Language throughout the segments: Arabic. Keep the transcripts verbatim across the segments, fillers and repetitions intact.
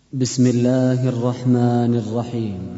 بسم الله الرحمن الرحيم.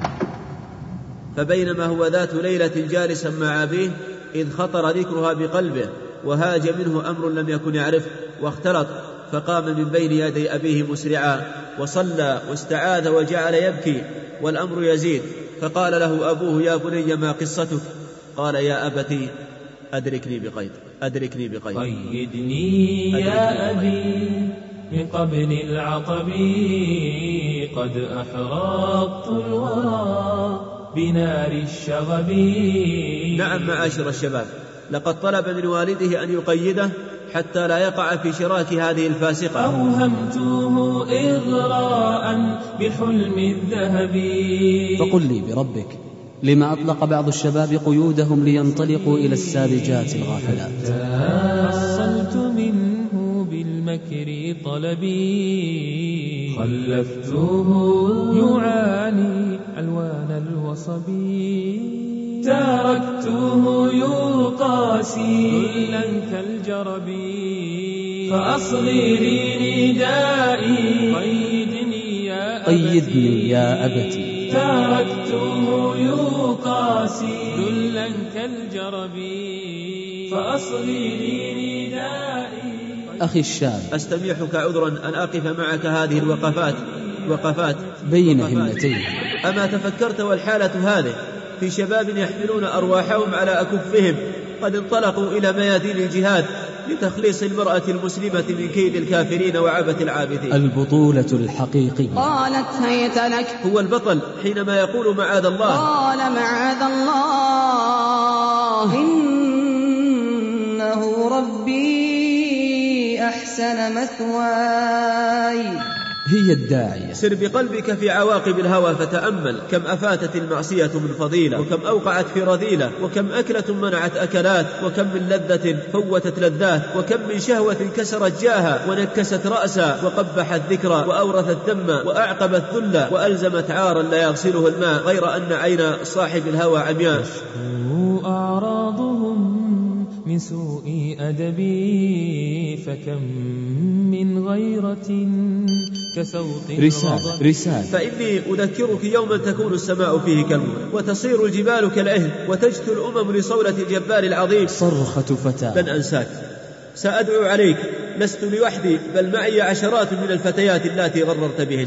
فبينما هو ذات ليلة جالسا مع أبيه إذ خطر ذكرها بقلبه وهاج منه أمر لم يكن يعرفه واختلط، فقام من بين يدي أبيه مسرعا وصلى واستعاذ وجعل يبكي والأمر يزيد، فقال له أبوه: يا بني ما قصتك؟ قال: يا أبتي أدركني بقيد أدركني بقيد قيدني يا أبي من قبل العطب، قد أحرقت الورى بنار الشغب. نعم معاشر الشباب، لقد طلب من والده أن يقيده حتى لا يقع في شراك هذه الفاسقة. أوهمته إغراء بحلم الذهب. فقل لي بربك، لما أطلق بعض الشباب قيودهم لينطلقوا إلى الساذجات الغافلات؟ حصلت منه بالمكر طلبي، خلفته يعاني ألوان الوصب. تركته يقاسي ذلا كالجرب، فأصغي لي ندائي قيدني يا أبتي قيدني يا أبتي. تركته يقاسي ذلا كالجرب، فأصغي لي ندائي. أخي الشاب، أستميحك عذرا أن أقف معك هذه الوقفات وقفات بين همتين. أما تفكرت والحالة هذه في شباب يحملون أرواحهم على أكفهم قد انطلقوا إلى ميادين الجهاد لتخليص المرأة المسلمة من كيد الكافرين وعبث العابثين. البطولة الحقيقية. قالت هيت لك. هو البطل حينما يقول معاذ الله. قال معاذ الله، إنه ربي أحسن مثواي. هي الداعية. سر بقلبك في عواقب الهوى فتأمل كم أفاتت المعصية من فضيلة، وكم أوقعت في رذيلة، وكم أكلة منعت أكلات، وكم من لذة فوتت لذات، وكم من شهوة كسرت جاها ونكست رأسا وقبحت ذكرى وأورثت ذما وأعقبت ذلا وألزمت عارا لا يغسله الماء، غير أن عين صاحب الهوى عمياء. أعراضهم من سوء أدبي، فكم من غيرة كسوط رسالة رسالة. فإني أذكرك يوما تكون السماء فيه كالمهل وتصير الجبال كالعهن وتجثو الأمم لصولة الجبار العظيم. صرخة فتاة. لن أنساك، سأدعو عليك، لست لوحدي بل معي عشرات من الفتيات اللاتي غررت بهن.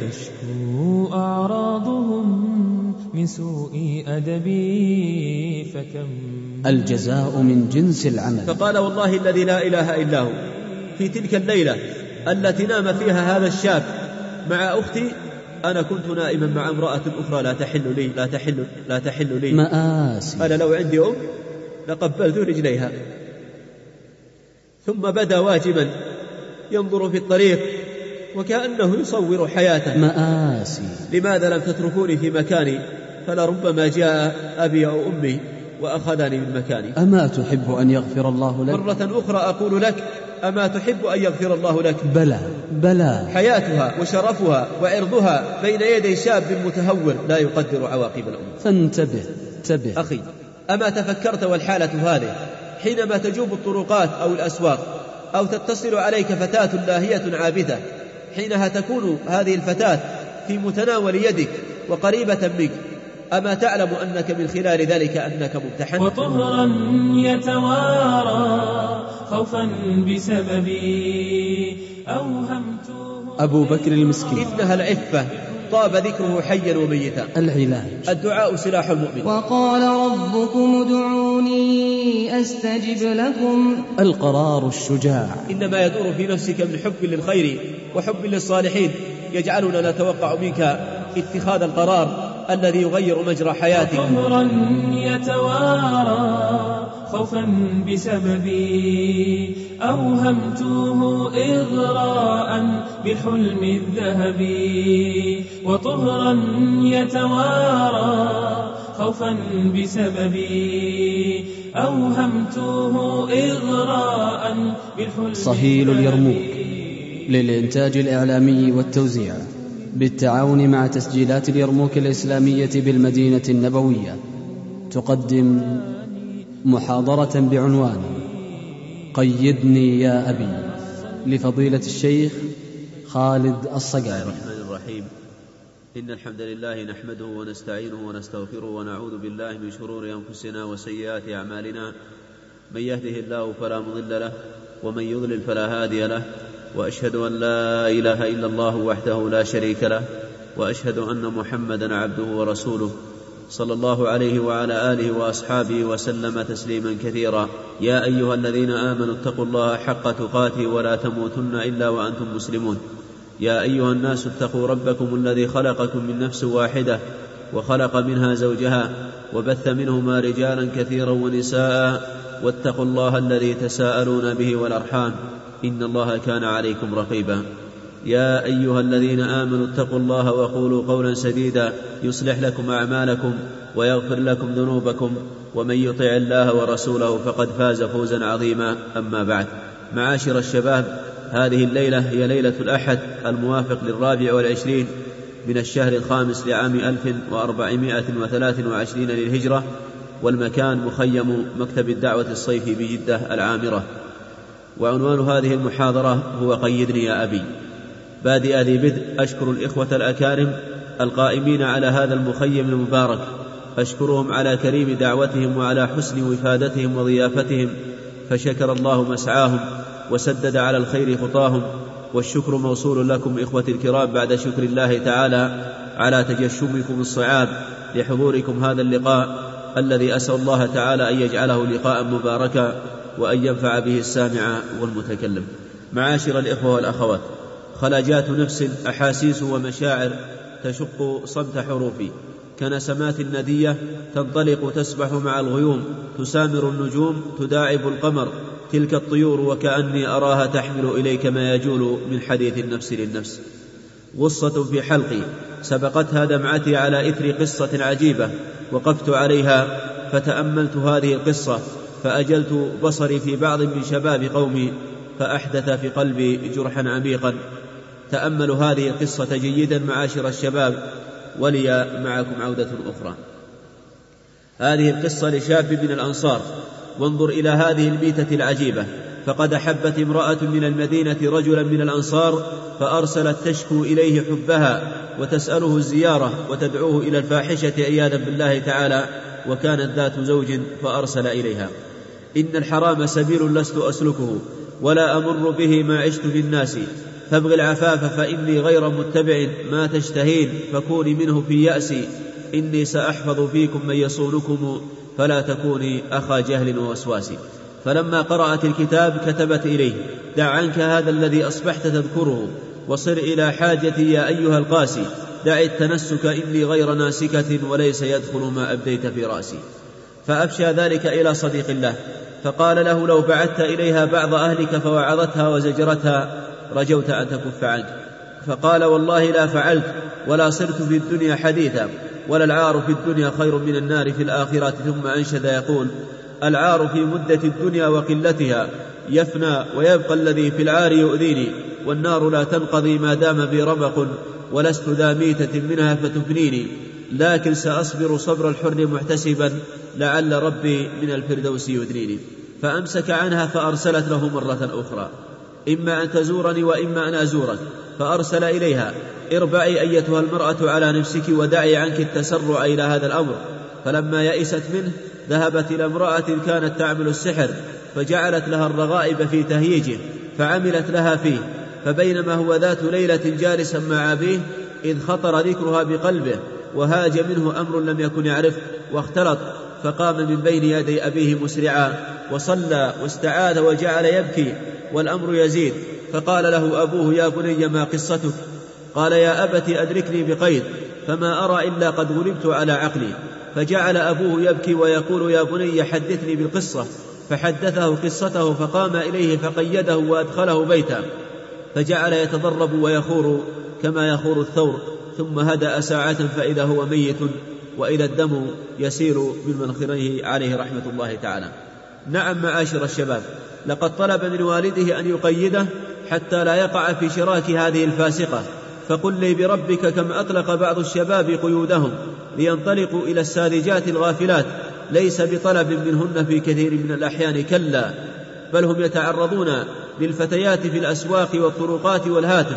أعراضهم من سوء أدبي، فكم الجزاء من جنس العمل. فقال والله الذي لا إله إلا هو، في تلك الليلة التي نام فيها هذا الشاب مع أختي، أنا كنت نائما مع امرأة أخرى لا تحل لي لا تحل لا تحل لي مآسي. أنا لو عندي أم لقبلت رجليها. ثم بدا واجبا ينظر في الطريق وكأنه يصور حياته. مآسي. لماذا لم تتركوني في مكاني؟ فلربما جاء أبي أو أمي وأخذني من مكاني. أما تحب أن يغفر الله لك؟ مرة أخرى أقول لك، أما تحب أن يغفر الله لك؟ بلى بلى. حياتها وشرفها وعرضها بين يدي شاب متهور لا يقدر عواقب الأمور. فانتبه انتبه أخي، أما تفكرت والحالة هذه حينما تجوب الطرقات أو الأسواق أو تتصل عليك فتاة لاهية عابدة، حينها تكون هذه الفتاة في متناول يدك وقريبة منك، أما تعلم أنك من خلال ذلك أنك ممتحن؟ وطهرا يتوارى خوفا بسببي أوهمته. أبو بكر المسكين. إنها العفة طاب ذكره حيا وميتا. العلاج. الدعاء سلاح المؤمن. وقال ربكم ادعوني أستجب لكم. القرار الشجاع. إنما يدور في نفسك من حب للخير وحب للصالحين يجعلنا نتوقع منك اتخاذ القرار الذي يغير مجرى حياتك. طهرا يتوارى خوفا بسببي أوهمته إغراء بحلم الذهب. وطهرا يتوارى خوفا بسببي أوهمته إغراء بحلم. صهيل اليرموك للإنتاج الإعلامي والتوزيع بالتعاون مع تسجيلات اليرموك الإسلامية بالمدينة النبوية تقدم محاضرة بعنوان قيدني يا أبي لفضيلة الشيخ خالد الصقافي. الرحيم. إن الحمد لله نحمده ونستعينه ونستغفره ونعوذ بالله من شرور أنفسنا وسيئات أعمالنا، من يهده الله فلا مضل له ومن يضلل فلا هادي له، وأشهد أن لا إله إلا الله وحده لا شريك له، وأشهد أن محمدا عبده ورسوله صلى الله عليه وعلى آله وأصحابه وسلم تسليما كثيرا. يا أيها الذين آمنوا اتقوا الله حق تقاته ولا تموتن إلا وأنتم مسلمون. يا أيها الناس اتقوا ربكم الذي خلقكم من نفس واحدة وخلق منها زوجها وبث منهما رجالا كثيرا ونساء، واتقوا الله الذي تساءلون به والأرحام إن الله كان عليكم رقيبا. يا أيها الذين آمنوا اتقوا الله وقولوا قولا سديدا يصلح لكم أعمالكم ويغفر لكم ذنوبكم، ومن يطع الله ورسوله فقد فاز فوزا عظيما. أما بعد، معاشر الشباب، هذه الليلة هي ليلة الأحد الموافق للرابع والعشرين من الشهر الخامس لعام ألف وأربعمائة وثلاث وعشرين للهجرة، والمكان مخيم مكتب الدعوة الصيفي بجدة العامرة. وعنوان هذه المحاضرة هو قيدني يا أبي. بادئ ذي بدء أشكر الإخوة الأكارم القائمين على هذا المخيم المبارك، أشكرهم على كريم دعوتهم وعلى حسن وفادتهم وضيافتهم، فشكر الله مسعاهم وسدد على الخير خطاهم، والشكر موصول لكم إخوتي الكرام بعد شكر الله تعالى على تجشمكم الصعاب لحضوركم هذا اللقاء الذي أسأل الله تعالى أن يجعله لقاء مباركا وأن ينفع به السامع والمتكلم. معاشر الإخوة والأخوات، خلاجات نفس أحاسيس ومشاعر تشق صمت حروفي، كنسمات ندية تنطلق تسبح مع الغيوم، تسامر النجوم تداعب القمر، تلك الطيور وكأني أراها تحمل إليك ما يجول من حديث النفس للنفس. غصة في حلقي سبقتها دمعتي على إثر قصة عجيبة، وقفت عليها فتأملت هذه القصة، فأجلت بصري في بعض من شباب قومي فأحدث في قلبي جرحا عميقا. تأملوا هذه القصة جيدا معاشر الشباب، ولي معكم عودة أخرى. هذه القصة لشاب من الأنصار، وانظر إلى هذه البيتة العجيبة. فقد أحبت امرأة من المدينة رجلا من الأنصار، فأرسلت تشكو إليه حبها وتسأله الزيارة وتدعوه إلى الفاحشة عياذا بالله تعالى، وكانت ذات زوج فأرسل إليها: إن الحرام سبيل لست أسلكه ولا أمر به ما عشت في الناس، فابغ العفاف فإني غير متبع ما تشتهين، فكوني منه في يأسي، إني سأحفظ فيكم من يصونكم فلا تكوني أخا جهل ووسواس. فلما قرأت الكتاب كتبت إليه: دع عنك هذا الذي أصبحت تذكره، وصر إلى حاجتي يا أيها القاسي، دع التنسك إني غير ناسكة وليس يدخل ما أبديت في رأسي. فأبشى ذلك إلى صديق الله، فقال له: لو بعثت إليها بعض أهلك فوعظتها وزجرتها رجوت أن تكف عنك. فقال: والله لا فعلت، ولا صرت في الدنيا حديثا، ولا العار في الدنيا خير من النار في الآخرة. ثم أنشد يقول: العار في مدة الدنيا وقلتها يفنى، ويبقى الذي في العار يؤذيني، والنار لا تنقضي ما دام بي رمق، ولست ذا ميتة منها فتفنيني، لكن سأصبر صبر الحر محتسبا، لعل ربي من الفردوس يدنيني. فأمسك عنها فأرسلت له مرة أخرى: إما أن تزورني وإما أن أزورك. فأرسل إليها: اربعي أيتها المرأة على نفسك ودعي عنك التسرع إلى هذا الأمر. فلما يئست منه ذهبت إلى امرأة كانت تعمل السحر، فجعلت لها الرغائب في تهييجه، فعملت لها فيه. فبينما هو ذات ليلة جالسا مع أبيه إذ خطر ذكرها بقلبه، وهاج منه أمر لم يكن يعرف واختلط، فقام من بين يدي أبيه مسرعا وصلى واستعاذ وجعل يبكي والأمر يزيد. فقال له أبوه: يا بني ما قصتك؟ قال: يا أبت أدركني بقيد، فما أرى إلا قد غلبت على عقلي. فجعل أبوه يبكي ويقول: يا بني حدثني بالقصة. فحدثه قصته، فقام إليه فقيده وأدخله بيته، فجعل يتضرب ويخور كما يخور الثور، ثم هدأ ساعة فإذا هو ميت، وإذا الدم يسير من منخريه عليه رحمة الله تعالى. نعم معاشر الشباب، لقد طلب من والده أن يقيده حتى لا يقع في شراك هذه الفاسقة. فقل لي بربك كم أطلق بعض الشباب قيودهم لينطلقوا إلى الساذجات الغافلات، ليس بطلب منهن في كثير من الأحيان، كلا، بل هم يتعرضون للفتيات في الأسواق والطرقات والهاتف،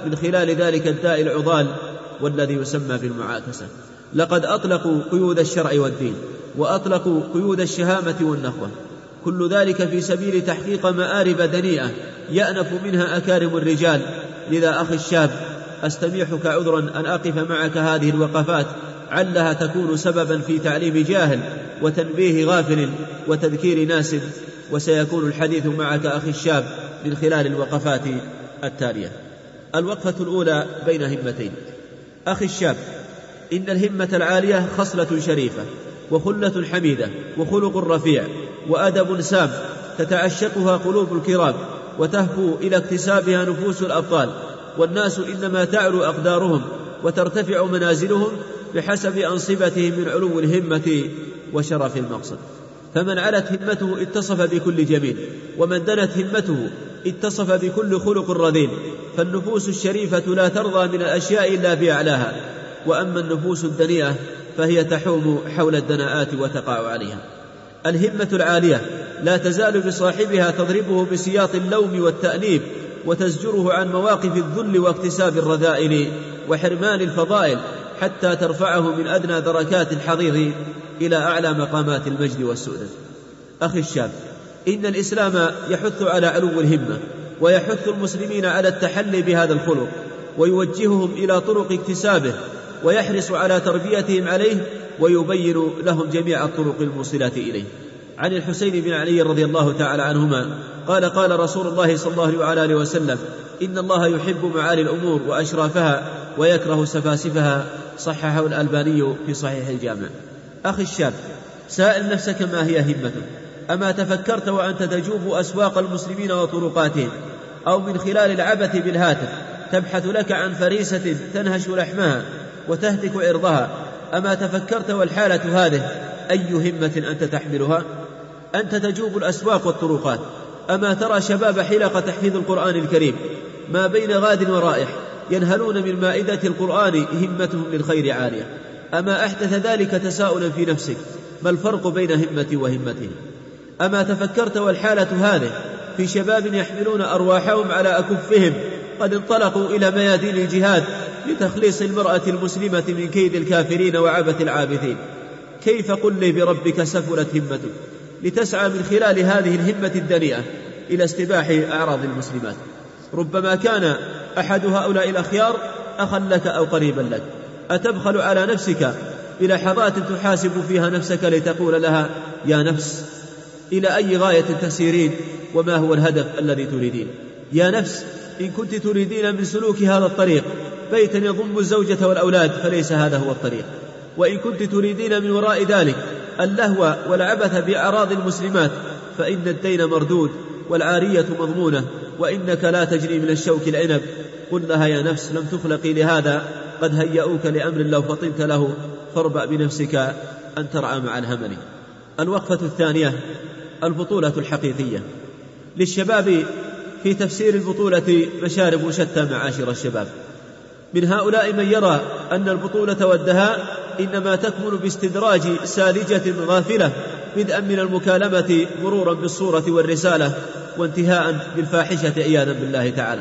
من خلال ذلك الداء العضال والذي يسمى بالمعاكسة. لقد أطلقوا قيود الشرع والدين، وأطلقوا قيود الشهامة والنخوة، كل ذلك في سبيل تحقيق مآرب دنيئة يأنف منها أكارم الرجال. لذا أخي الشاب، أستميحك عذرا أن أقف معك هذه الوقفات، علها تكون سببا في تعليم جاهل وتنبيه غافل وتذكير ناس، وسيكون الحديث معك أخي الشاب من خلال الوقفات التالية. الوقفة الأولى بين همتين. أخي الشاب، إن الهمة العالية خصلة شريفة وخلة حميدة وخلق رفيع وأدب سام، تتعشقها قلوب الكرام وتهفو إلى اكتسابها نفوس الأبطال، والناس إنما تعلو أقدارهم وترتفع منازلهم بحسب أنصبتهم من علو الهمة وشرف المقصد. فمن علت همته اتصف بكل جميل، ومن دنت همته اتصف بكل خلق رذيل. فالنفوس الشريفة لا ترضى من الأشياء إلا بأعلاها، وأما النفوس الدنيئة فهي تحوم حول الدناءات وتقع عليها. الهمة العالية لا تزال بصاحبها تضربه بسياط اللوم والتأنيب، وتزجره عن مواقف الذل واكتساب الرذائل وحرمان الفضائل، حتى ترفعه من أدنى دركات الحضيض إلى أعلى مقامات المجد والسؤدد. أخي الشاب، إن الإسلام يحث على علو الهمة، ويحث المسلمين على التحلي بهذا الخلق، ويوجههم إلى طرق اكتسابه، ويحرص على تربيتهم عليه، ويبين لهم جميع الطرق الموصلة إليه. عن الحسين بن علي رضي الله تعالى عنهما قال: قال رسول الله صلى الله عليه وسلم: إن الله يحب معالي الأمور وأشرافها ويكره سفاسفها. صححه الألباني في صحيح الجامع. أخي الشاب، سائل نفسك ما هي همتك؟ أما تفكرت وأنت تجوب أسواق المسلمين وطرقاتهم، أو من خلال العبث بالهاتف تبحث لك عن فريسة تنهش لحمها وتهتك عرضها؟ أما تفكرت والحالة هذه أي همة أنت تحملها؟ أنت تجوب الأسواق والطرقات، أما ترى شباب حلق تحفيظ القرآن الكريم ما بين غاد ورائح ينهلون من مائدة القرآن همتهم للخير عالية؟ أما أحدث ذلك تساؤلا في نفسك ما الفرق بين همتي وهمته؟ أما تفكرت والحالة هذه في شباب يحملون أرواحهم على أكفهم قد انطلقوا إلى ميادين الجهاد لتخليص المرأة المسلمة من كيد الكافرين وعبث العابثين؟ كيف قل لي بربك سفلت همتك لتسعى من خلال هذه الهمة الدنيئة إلى استباح أعراض المسلمات؟ ربما كان أحد هؤلاء الأخيار أخا لك أو قريبا لك. أتبخل على نفسك بلحظات تحاسب فيها نفسك لتقول لها: يا نفس، إلى أي غاية تسيرين؟ وما هو الهدف الذي تريدين؟ يا نفس، إن كنت تريدين من سلوك هذا الطريق بيتا يضم الزوجة والأولاد فليس هذا هو الطريق. وإن كنت تريدين من وراء ذلك اللهو والعبث بأعراض المسلمات فإن الدين مردود والعارية مضمونة، وإنك لا تجري من الشوك العنب. قل لها: يا نفس، لم تخلقي لهذا، قد هيئوك لأمر لو فطنت له، فاربأ بنفسك أن ترعى مع الهمل. الوقفة الثانية: البطولة الحقيقية. للشباب في تفسير البطولة مشارب شتى معاشر الشباب. من هؤلاء من يرى أن البطولة والدهاء إنما تكمن باستدراج ساذجة غافلة، بدءا من المكالمة مرورا بالصورة والرسالة وانتهاء بالفاحشة عياذا بالله تعالى.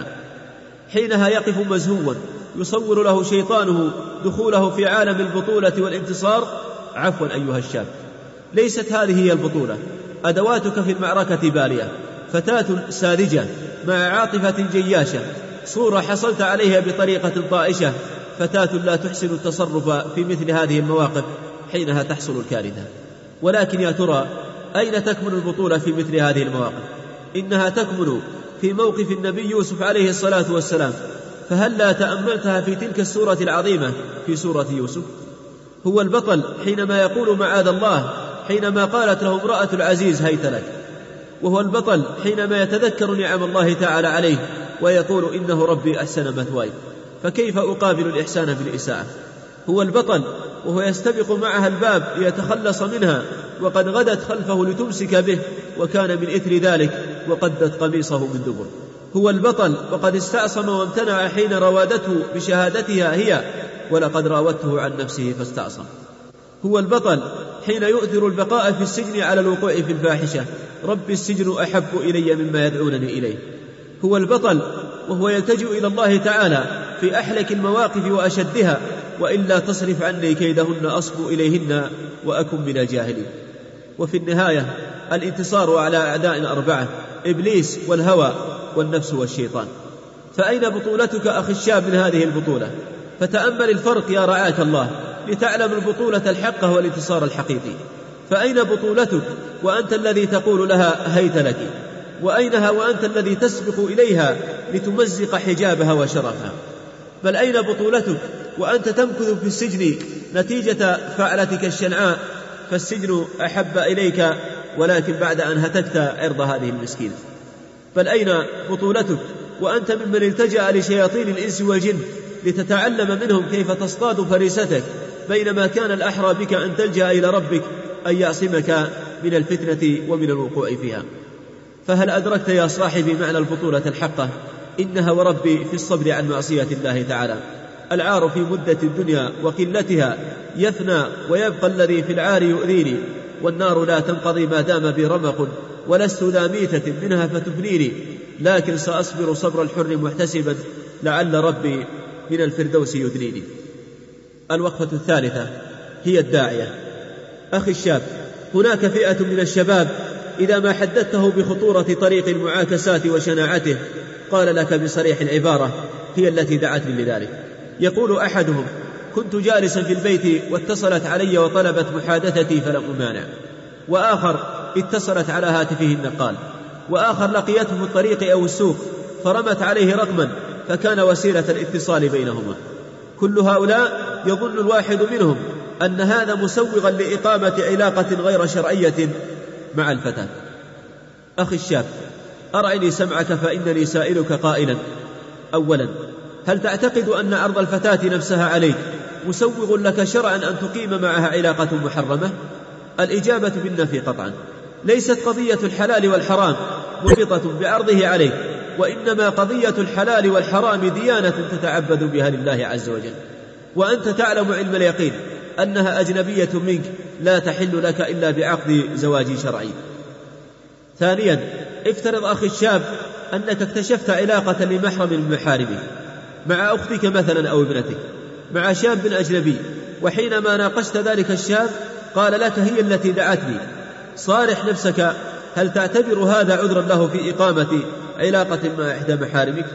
حينها يقف مزهوا يصور له شيطانه دخوله في عالم البطولة والانتصار. عفوا أيها الشاب، ليست هذه هي البطولة. أدواتك في المعركة بالية، فتاة ساذجة مع عاطفة جياشة، صورة حصلت عليها بطريقة طائشة، فتاة لا تحسن التصرف في مثل هذه المواقف، حينها تحصل الكارثة. ولكن يا ترى أين تكمن البطولة في مثل هذه المواقف؟ إنها تكمن في موقف النبي يوسف عليه الصلاة والسلام. فهل لا تأملتها في تلك السورة العظيمة في سورة يوسف؟ هو البطل حينما يقول معاذ الله حينما قالت له امرأة العزيز هيت لك، وهو البطل حينما يتذكر نعم الله تعالى عليه ويقول إنه ربي أحسن مثواي، فكيف أقابل الإحسان بالإساءة؟ هو البطل وهو يستبق معها الباب ليتخلص منها وقد غدت خلفه لتمسك به وكان من إثر ذلك وقدت قميصه من دبر. هو البطل وقد استعصم وامتنع حين راودته بشهادتها هي، ولقد راودته عن نفسه فاستعصم. هو البطل حين يؤثر البقاء في السجن على الوقوع في الفاحشة، رب السجن أحب إلي مما يدعونني إليه. هو البطل وهو يلتجئ إلى الله تعالى في أحلك المواقف وأشدها: وإلا تصرف عني كيدهن أصب إليهن وأكن من الجاهلين. وفي النهاية الانتصار على أعداء أربعة: إبليس والهوى والنفس والشيطان. فأين بطولتك أخي الشاب من هذه البطولة؟ فتأمل الفرق يا رعاك الله لتعلم البطولة الحقة والانتصار الحقيقي. فأين بطولتك وأنت الذي تقول لها هيت لك؟ وأينها وأنت الذي تسبق إليها لتمزق حجابها وشرفها؟ بل أين بطولتك وأنت تمكث في السجن نتيجة فعلتك الشنعاء، فالسجن أحب إليك ولكن بعد أن هتكت عرض هذه المسكينة؟ بل أين بطولتك وأنت ممن التجأ لشياطين الإنس والجن لتتعلم منهم كيف تصطاد فريستك، بينما كان الأحرى بك أن تلجأ إلى ربك أن يعصمك من الفتنة ومن الوقوع فيها؟ فهل أدركت يا صاحبي معنى البطولة الحقة؟ إنها وربي في الصبر عن معصية الله تعالى. العار في مدة الدنيا وقلتها يفنى ويبقى الذي في العار يؤذيني، والنار لا تنقضي ما دام بي رمق، ولست ذا ميتة منها فتفنيني، لكن سأصبر صبر الحر محتسبا لعل ربي من الفردوس يدنيني. الوقفة الثالثة هي الداعية. أخي الشاب، هناك فئة من الشباب إذا ما حدثته بخطورة طريق المعاكسات وشناعته قال لك بصريح العبارة: هي التي دعتني لذلك. يقول أحدهم: كنت جالسا في البيت واتصلت علي وطلبت محادثتي فلم أمانع. وآخر اتصلت على هاتفه النقال. وآخر لقيته في الطريق أو السوق فرمت عليه رقما فكان وسيلة الاتصال بينهما. كل هؤلاء يظن الواحد منهم أن هذا مسوغا لإقامة علاقة غير شرعية مع الفتاة. أخي الشاب، أرعني سمعك فإنني سائلك قائلا: أولا، هل تعتقد أن عرض الفتاة نفسها عليك مسوغ لك شرعا أن تقيم معها علاقة محرمة؟ الإجابة بالنفي قطعا. ليست قضية الحلال والحرام مربطة بعرضه عليك، وإنما قضية الحلال والحرام ديانة تتعبد بها لله عز وجل، وأنت تعلم علم اليقين أنها أجنبية منك لا تحل لك إلا بعقد زواج شرعي. ثانيا، افترض أخي الشاب أنك اكتشفت علاقة لمحرم من محارمك مع أختك مثلا أو ابنتك مع شاب أجنبي، وحينما ناقشت ذلك الشاب قال لك: هي التي دعتني. صارح نفسك، هل تعتبر هذا عذرا له في إقامة علاقة مع إحدى محارمك؟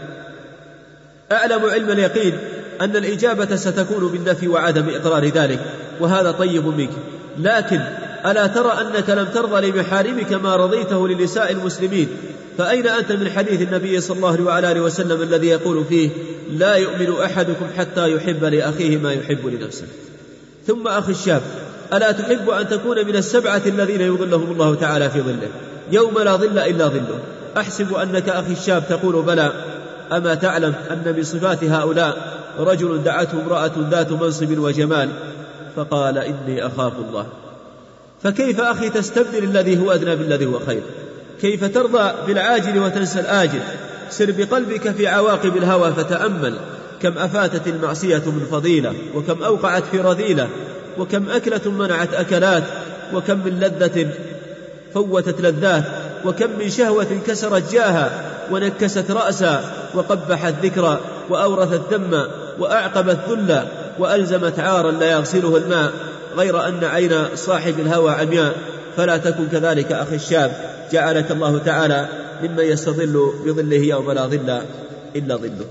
أعلم علم اليقين أن الإجابة ستكون بالنفي وعدم إقرار ذلك، وهذا طيب منك، لكن ألا ترى أنك لم ترضى لمحارمك ما رضيته لنساء المسلمين؟ فأين أنت من حديث النبي صلى الله عليه وسلم الذي يقول فيه: لا يؤمن أحدكم حتى يحب لأخيه ما يحب لنفسه؟ ثم أخي الشاب، ألا تحب أن تكون من السبعة الذين يظلهم الله تعالى في ظله يوم لا ظل إلا ظله؟ أحسب أنك أخي الشاب تقول: بلى. أما تعلم أن من صفات هؤلاء رجل دعته امرأة ذات منصب وجمال فقال: إني أخاف الله. فكيف أخي تستبدل الذي هو أدنى بالذي هو خير؟ كيف ترضى بالعاجل وتنسى الآجل؟ سر بقلبك في عواقب الهوى فتأمل كم أفاتت المعصية من فضيلة، وكم أوقعت في رذيلة، وكم أكلة منعت أكلات، وكم من لذة فوتت لذات، وكم من شهوة كسرت جاها ونكست رأسا، وقبحت ذكرى، وأورثت ذم، وأعقبت ذلا، وألزمت عارا لا يغسله الماء، غير أن عين صاحب الهوى عمياء. فلا تكن كذلك أخي الشاب، جعلك الله تعالى ممن يستظل بظله يوم لا ظل إلا ظله.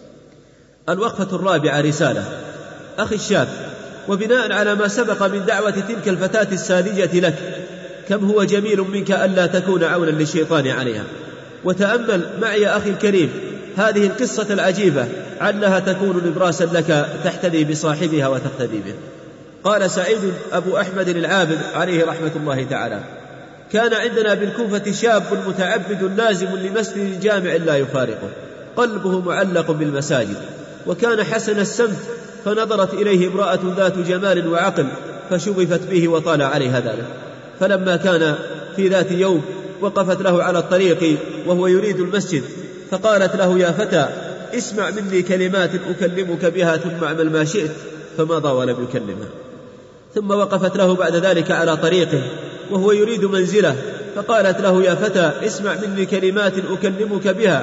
الوقفة الرابعة رسالة. أخي الشاب، وبناء على ما سبق من دعوة تلك الفتاة الساذجة لك، كم هو جميل منك ألا تكون عونا للشيطان عليها. وتأمل معي أخي الكريم هذه القصة العجيبة، علها تكون نبراسا لك تحتذي بصاحبها وتقتدي به. قال سعيد أبو أحمد العابد عليه رحمة الله تعالى: كان عندنا بالكوفة شاب متعبد لازم لمسجد جامع لا يفارقه، قلبه معلق بالمساجد، وكان حسن السمت، فنظرت إليه امرأة ذات جمال وعقل فشغفت به وطال عليها ذلك. فلما كان في ذات يوم وقفت له على الطريق وهو يريد المسجد، فقالت له: يا فتى، اسمع مني كلمات أكلمك بها ثم اعمل ما شئت. فمضى ولم يكلمها. ثم وقفت له بعد ذلك على طريقه وهو يريد منزله، فقالت له: يا فتى، اسمع مني كلمات أكلمك بها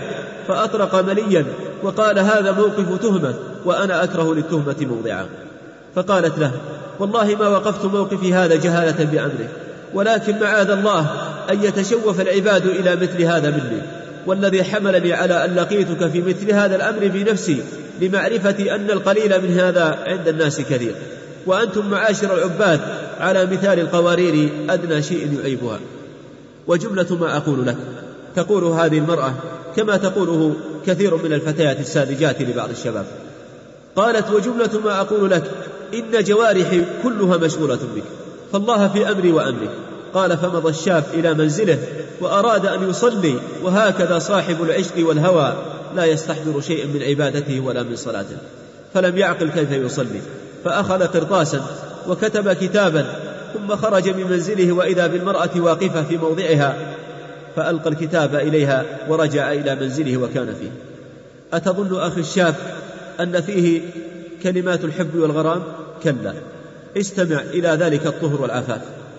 فأطرق مليا وقال: هذا موقف تهمة وأنا أكره للتهمة موضعا. فقالت له: والله ما وقفت موقفي هذا جهالة بأمرك، ولكن معاذ الله أن يتشوف العباد إلى مثل هذا مني، والذي حملني على أن لقيتك في مثل هذا الأمر بنفسي لمعرفة أن القليل من هذا عند الناس كثير، وأنتم معاشر العباد على مثال القوارير أدنى شيء يعيبها. وجملة ما أقول لك تقول هذه المرأة كما تقوله كثير من الفتيات الساذجات لبعض الشباب. قالت: وجملة ما أقول لك إن جوارحي كلها مشغولة بك، فالله في أمري وأمرك. قال: فمضى الشاب إلى منزله وأراد أن يصلي، وهكذا صاحب العشق والهوى لا يستحضر شيئا من عبادته ولا من صلاته، فلم يعقل كيف يصلي، فأخذ قرطاسا وكتب كتابا، ثم خرج من منزله وإذا بالمرأة واقفة في موضعها، فألقى الكتاب إليها ورجع إلى منزله وكان فيه. أتظن أخي الشاب أن فيه كلمات الحب والغرام؟ كلا، استمع إلى ذلك الطهر والعفاف.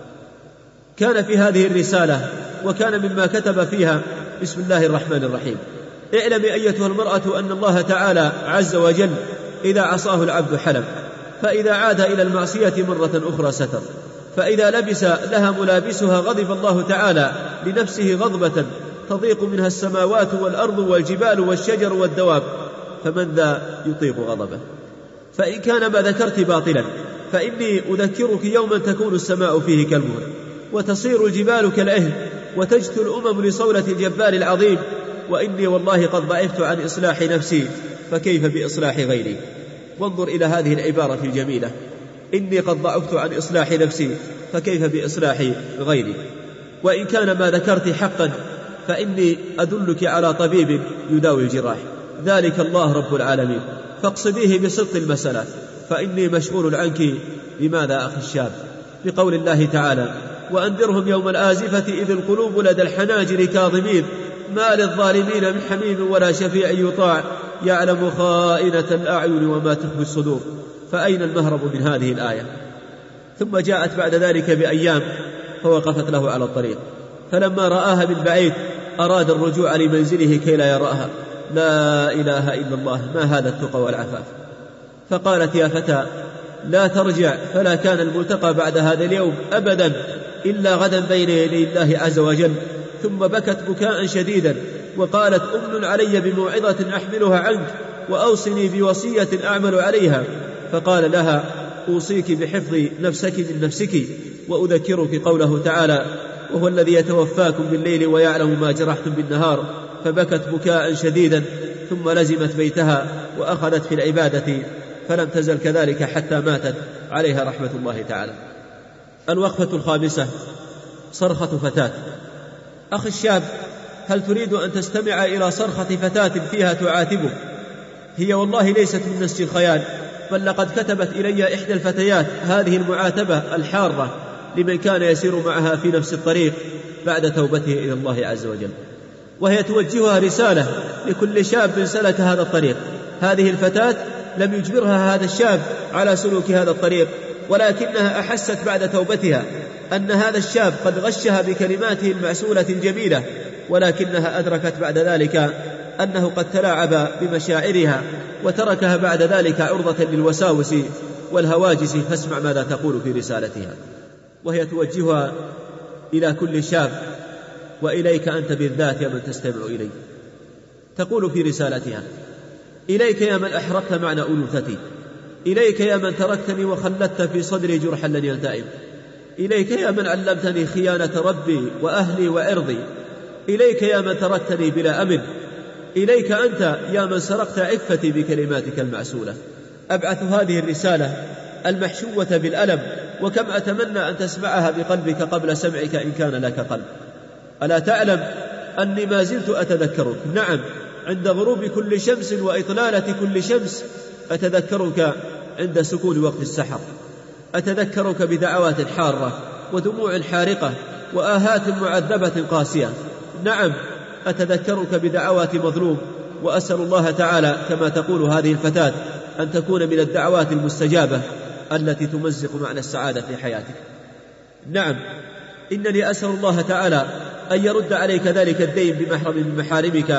كان في هذه الرسالة وكان مما كتب فيها: بسم الله الرحمن الرحيم. اعلمي أيتها المرأة أن الله تعالى عز وجل إذا عصاه العبد حلم، فإذا عاد إلى المعصية مرة أخرى ستر، فإذا لبس لها ملابسها غضب الله تعالى لنفسه غضبة تضيق منها السماوات والأرض والجبال والشجر والدواب، فمن ذا يطيق غضبه؟ فإن كان ما ذكرت باطلا فإني أذكرك يوما تكون السماء فيه كالمهل، وتصير الجبال كالعهن، وتجثو الأمم لصولة الجبار العظيم، وإني والله قد ضعفت عن إصلاح نفسي، فكيف بإصلاح غيري؟ وانظر إلى هذه العبارة الجميلة: إني قد ضعفت عن إصلاح نفسي فكيف بإصلاح غيري. وإن كان ما ذكرت حقا فإني أدلك على طبيب يداوي الجراح، ذلك الله رب العالمين، فاقصديه بصدق المسألة، فإني مشغول عنك. لماذا أخي الشاب؟ بقول الله تعالى: وأنذرهم يوم الآزفة إذ القلوب لدى الحناجر كاظمين ما للظالمين من حميم ولا شفيع يطاع يعلم خائنة الأعين وما تخفي الصدور. فأين المهرب من هذه الآية؟ ثم جاءت بعد ذلك بأيام فوقفت له على الطريق، فلما رآها من بعيد أراد الرجوع لمنزله كي لا يراها. لا إله إلا الله، ما هذا التقى والعفاف؟ فقالت: يا فتى لا ترجع، فلا كان الملتقى بعد هذا اليوم أبدا إلا غدا بين يدي الله عز وجل. ثم بكت بكاء شديدا وقالت: أمن علي بموعظة أحملها عنك، وأوصني بوصية أعمل عليها. فقال لها: أوصيك بحفظ نفسك من نفسك، وأذكرك قوله تعالى: وهو الذي يتوفاكم بالليل ويعلم ما جرحتم بالنهار. فبكت بكاء شديدا ثم لزمت بيتها وأخذت في العبادة، فلم تزل كذلك حتى ماتت عليها رحمة الله تعالى. الوقفة الخامسة: صرخة فتاة. أخي الشاب، هل تريد أن تستمع إلى صرخة فتاة فيها تعاتبك؟ هي والله ليست من نسج الخيال، بل لقد كتبت إلي إحدى الفتيات هذه المعاتبة الحارة لمن كان يسير معها في نفس الطريق بعد توبته إلى الله عز وجل، وهي توجهها رسالة لكل شاب سلك هذا الطريق. هذه الفتاة لم يجبرها هذا الشاب على سلوك هذا الطريق، ولكنها أحست بعد توبتها أن هذا الشاب قد غشها بكلماته المعسولة الجميلة، ولكنها أدركت بعد ذلك أنه قد تلاعب بمشاعرها وتركها بعد ذلك عرضة للوساوس والهواجس. فاسمع ماذا تقول في رسالتها، وهي توجهها إلى كل شاب، وإليك أنت بالذات يا من تستمع إلي. تقول في رسالتها: إليك يا من أحرقت معنى أنوثتي، إليك يا من تركتني وخلدت في صدري جرحا لن يلتئم، إليك يا من علمتني خيانة ربي وأهلي وعرضي، إليك يا من تركتني بلا أمن، إليك أنت يا من سرقت عفتي بكلماتك المعسولة. أبعث هذه الرسالة المحشوة بالألم، وكم أتمنى أن تسمعها بقلبك قبل سمعك إن كان لك قلب. ألا تعلم أني ما زلت أتذكرك؟ نعم، عند غروب كل شمس وإطلالة كل شمس أتذكرك عند سكون وقت السحر، أتذكرك بدعوات حارة ودموع حارقة وآهات معذبة قاسية. نعم، أتذكرك بدعوات مظلوم، وأسأل الله تعالى كما تقول هذه الفتاة أن تكون من الدعوات المستجابة التي تمزق معنى السعادة في حياتك. نعم، إنني أسأل الله تعالى أن يرد عليك ذلك الدين بمحرم من محارمك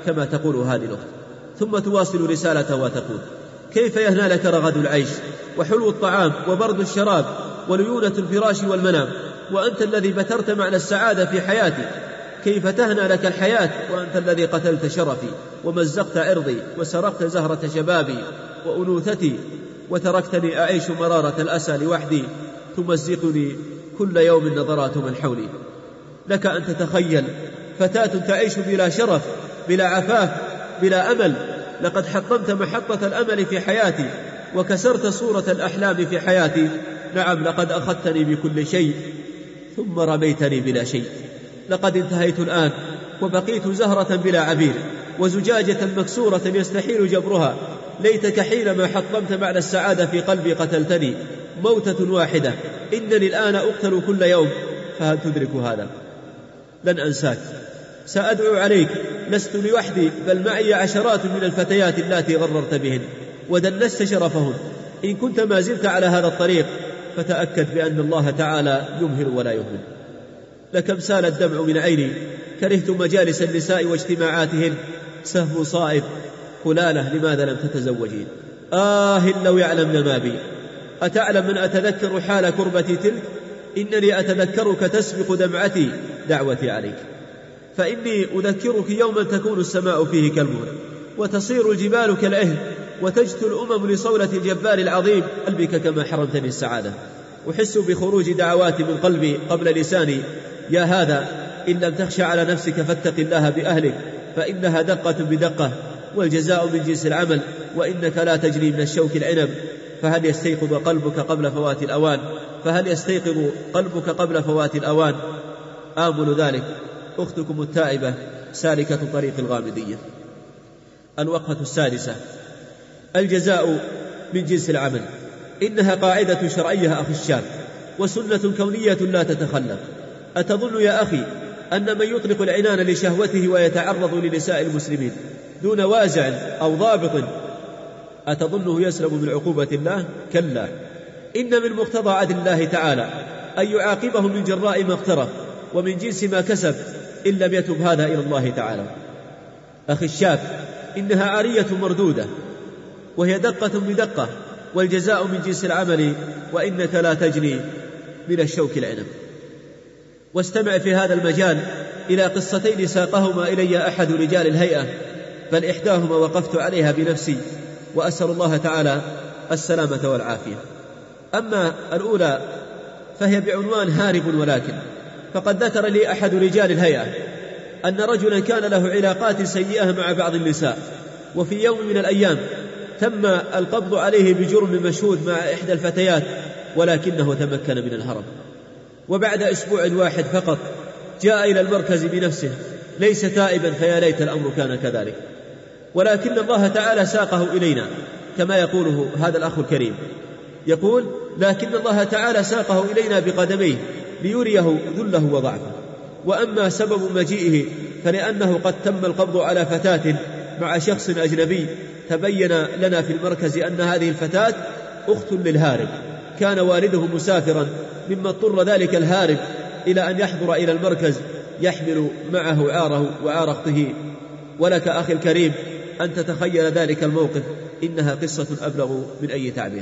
كما تقول هذه الأخت. ثم تواصل رسالته وتقول: كيف يهنى لك رغد العيش وحلو الطعام وبرد الشراب وليونة الفراش والمنام، وأنت الذي بترت معنى السعادة في حياتي؟ كيف تهنى لك الحياة وأنت الذي قتلت شرفي ومزقت عرضي وسرقت زهرة شبابي وأنوثتي، وتركتني أعيش مرارة الأسى لوحدي تمزقني كل يوم نظرات من حولي. لك أن تتخيل فتاة تعيش بلا شرف بلا عفاف بلا أمل. لقد حطمت محطة الأمل في حياتي وكسرت صورة الأحلام في حياتي. نعم، لقد أخذتني بكل شيء ثم رميتني بلا شيء. لقد انتهيت الآن وبقيت زهرة بلا عبير وزجاجة مكسورة يستحيل جبرها. ليتك حينما حطمت معنى السعادة في قلبي قتلتني موتة واحدة. إنني الآن أقتل كل يوم، فهل تدرك هذا؟ لن أنساك، سأدعو عليك، لست لوحدي بل معي عشرات من الفتيات اللاتي غررت بهن ودنست شرفهن. إن كنت ما زلت على هذا الطريق فتأكد بأن الله تعالى يمهل ولا يهمل. لكم سال الدمع من عيني، كرهت مجالس النساء واجتماعاتهن. سهم صائب قلالة لماذا لم تتزوجين؟ آه لو يعلمن ما بي. أتعلم من أتذكر حال كربتي تلك؟ إنني أتذكرك تسبق دمعتي دعوتي عليك. فإني أذكرك يوما تكون السماء فيه كالمهل وتصير الجبال كالعهن وتجثو الأمم لصولة الجبار العظيم. قلبك كما حرمتني السعادة. أحس بخروج دعوات من قلبي قبل لساني. يا هذا، إن لم تخشى على نفسك فاتق الله بأهلك، فإنها دقة بدقة والجزاء من جنس العمل، وإنك لا تجري من الشوك العنب. فهل يستيقظ قلبك قبل فوات الأوان؟ فهل يستيقظ قلبك قبل فوات الأوان؟ آمل ذلك أختكم التائبة سالكة طريق الغامدية. الوقفة السادسة: الجزاء من جنس العمل. إنها قاعدة شرعية أخي الشاب، وسنة كونية لا تتخلف. أتظن يا أخي أن من يطلق العنان لشهوته ويتعرض لنساء المسلمين دون وازع أو ضابط أتظنه يسلم من عقوبة الله؟ كلا، إن من مقتضى عدل الله تعالى أن يعاقبه من جراء ما اقترف ومن جنس ما كسب إن لم يتب هذا إلى الله تعالى. أخي الشاب، إنها عارية مردودة وهي دقة بدقة، والجزاء من جنس العمل، وإنك لا تجني من الشوك العنب. واستمع في هذا المجال إلى قصتين ساقهما إلي أحد رجال الهيئة، بل إحداهما وقفت عليها بنفسي وأسأل الله تعالى السلامة والعافية. أما الأولى فهي بعنوان هارب ولكن. فقد ذكر لي أحد رجال الهيئة أن رجلا كان له علاقات سيئة مع بعض النساء، وفي يوم من الأيام تم القبض عليه بجرم مشهود مع إحدى الفتيات، ولكنه تمكن من الهرب. وبعد أسبوع واحد فقط جاء إلى المركز بنفسه ليس تائبا، فيا ليت الأمر كان كذلك، ولكن الله تعالى ساقه إلينا كما يقوله هذا الأخ الكريم. يقول: لكن الله تعالى ساقه إلينا بقدميه ليريه ذله وضعفه. وأما سبب مجيئه فلأنه قد تم القبض على فتاة مع شخص أجنبي. تبين لنا في المركز أن هذه الفتاة أخت للهارب، كان والده مسافرا، مما اضطر ذلك الهارب إلى أن يحضر إلى المركز يحمل معه عاره وعار أخته. ولك أخي الكريم أن تتخيل ذلك الموقف، إنها قصة أبلغ من أي تعبير.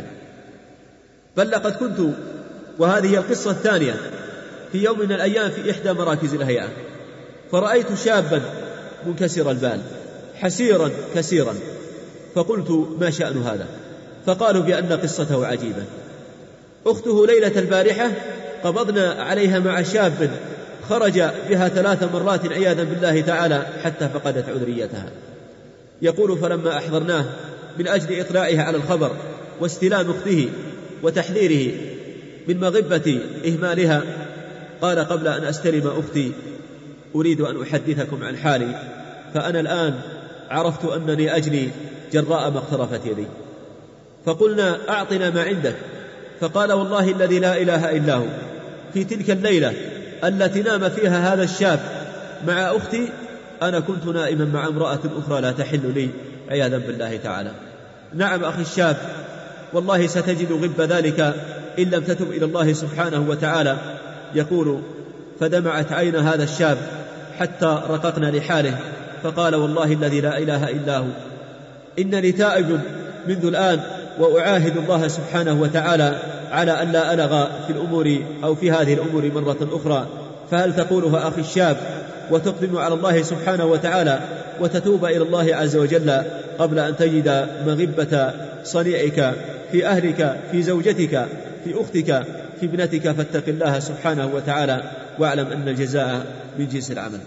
بل لقد كنت، وهذه هي القصة الثانية، في يوم من الأيام في إحدى مراكز الهيئة، فرأيت شابا منكسر البال حسيرا كسيرا، فقلت: ما شأن هذا؟ فقالوا بأن قصته عجيبة. أخته ليلة البارحة قبضنا عليها مع شاب خرج بها ثلاث مرات عياذا بالله تعالى حتى فقدت عذريتها. يقول: فلما أحضرناه من أجل إطلاعها على الخبر واستلام أخته وتحذيره من مغبة إهمالها، قال: قبل أن أستلم أختي أريد أن أحدثكم عن حالي، فأنا الآن عرفت أنني أجني جراء ما اقترفت يدي. فقلنا: أعطنا ما عندك. فقال: والله الذي لا إله إلا هو، في تلك الليلة التي نام فيها هذا الشاب مع أختي أنا كنت نائما مع امرأة أخرى لا تحل لي عياذا بالله تعالى. نعم أخي الشاب، والله ستجد غب ذلك إن لم تتب إلى الله سبحانه وتعالى. يقول: فدمعت عين هذا الشاب حتى رققنا لحاله، فقال والله الذي لا إله إلا هو إنني تائب منذ الآن، وأعاهد الله سبحانه وتعالى على أن لا ألغى في الأمور أو في هذه الأمور مرة أخرى. فهل تقولها أخي الشاب وتقدم على الله سبحانه وتعالى وتتوب إلى الله عز وجل قبل أن تجد مغبة صنيعك في أهلك، في زوجتك، في أختك، في ابنتك، فاتق الله سبحانه وتعالى واعلم أن الجزاء من جنس العمل.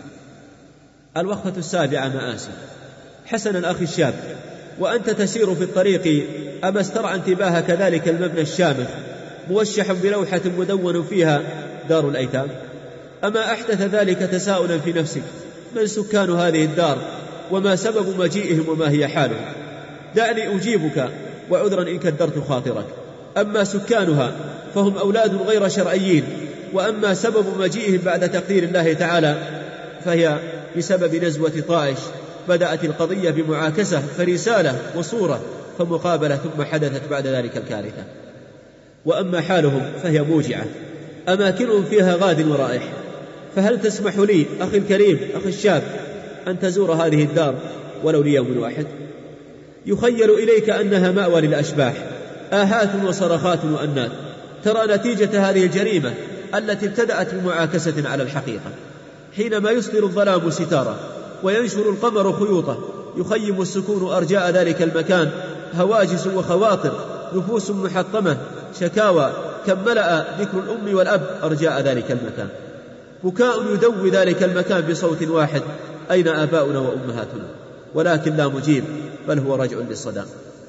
الوقفة السابعة مآسي. حسنا أخي الشاب، وأنت تسير في الطريق أما استرعى انتباهك ذلك المبنى الشامخ موشح بلوحة مدون فيها دار الأيتام؟ أما أحدث ذلك تساؤلا في نفسك من سكان هذه الدار وما سبب مجيئهم وما هي حالهم؟ دعني أجيبك وعذرا إن كدرت خاطرك. أما سكانها فهم أولاد غير شرعيين، وأما سبب مجيئهم بعد تقدير الله تعالى فهي بسبب نزوة طائش. بدأت القضية بمعاكسة فرسالة وصورة فمقابلة، ثم حدثت بعد ذلك الكارثة. وأما حالهم فهي موجعة، أماكنهم فيها غاد ورائح. فهل تسمح لي أخي الكريم أخي الشاب أن تزور هذه الدار ولو ليوم واحد؟ يخيل إليك أنها مأوى للأشباح، آهات وصرخات وأنات. ترى نتيجة هذه الجريمة التي ابتدأت بمعاكسة على الحقيقة. حينما يصدر الظلام ستارة وينشر القمر خيوطه يخيم السكون أرجاء ذلك المكان هواجس وخواطر، نفوس محطمة، شكاوى، كم ملأ ذكر الأم والأب أرجاء ذلك المكان. بكاء يدوي ذلك المكان بصوت واحد: أين آباؤنا وأمهاتنا؟ ولكن لا مجيب، بل هو رجع للصدام.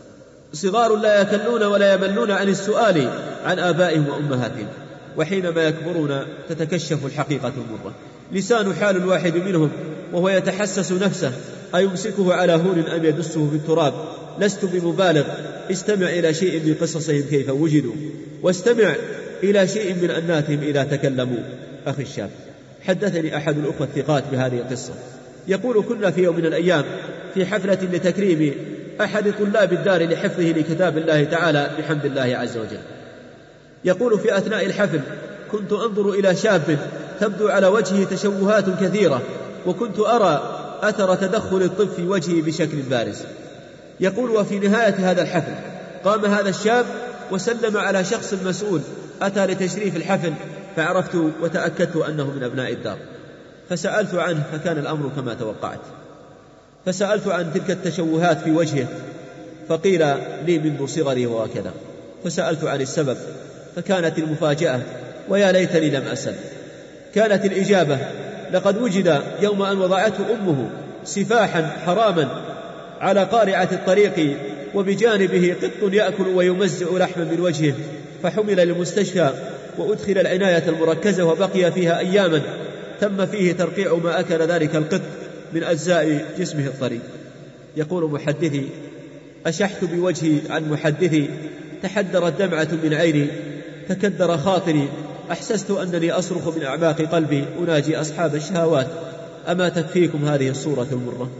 صغار لا يكلون ولا يملون عن السؤال عن آبائهم وأمهاتهم، وحينما يكبرون تتكشف الحقيقة المرة. لسان حال الواحد منهم وهو يتحسس نفسه أيمسكه على هون أم يدسه في التراب. لست بمبالغ، استمع إلى شيء من قصصهم كيف وجدوا، واستمع إلى شيء من أناتهم إذا تكلموا. أخي الشاب، حدثني أحد الأخوة الثقات بهذه القصة، يقول: كنا في يوم من الأيام في حفلة لتكريم أحد طلاب الدار لحفظه لكتاب الله تعالى بحمد الله عز وجل. يقول: في أثناء الحفل كنت أنظر إلى شاب تبدو على وجهه تشوهات كثيرة، وكنت أرى أثر تدخل الطب في وجهه بشكل بارز. يقول: وفي نهاية هذا الحفل قام هذا الشاب وسلم على شخص مسؤول أتى لتشريف الحفل، فعرفت وتأكدت أنه من أبناء الدار، فسألت عنه فكان الأمر كما توقعت. فسألت عن تلك التشوهات في وجهه فقيل لي منذ صغري وهكذا. فسألت عن السبب فكانت المفاجأة: ويا ليتني لم أسأل. كانت الإجابة: لقد وجد يوم أن وضعته أمه سفاحا حراما على قارعة الطريق، وبجانبه قط يأكل ويمزع لحما من وجهه، فحمل للمستشفى وأدخل العناية المركزة وبقي فيها أياما تم فيه ترقيع ما أكل ذلك القط من أجزاء جسمه الطري. يقول محدثي: أشحت بوجهي عن محدثي، تحدرت دمعة من عيني، تكدر خاطري، أحسست أنني أصرخ من أعماق قلبي أناجي أصحاب الشهوات: أما تكفيكم هذه الصورة المرة؟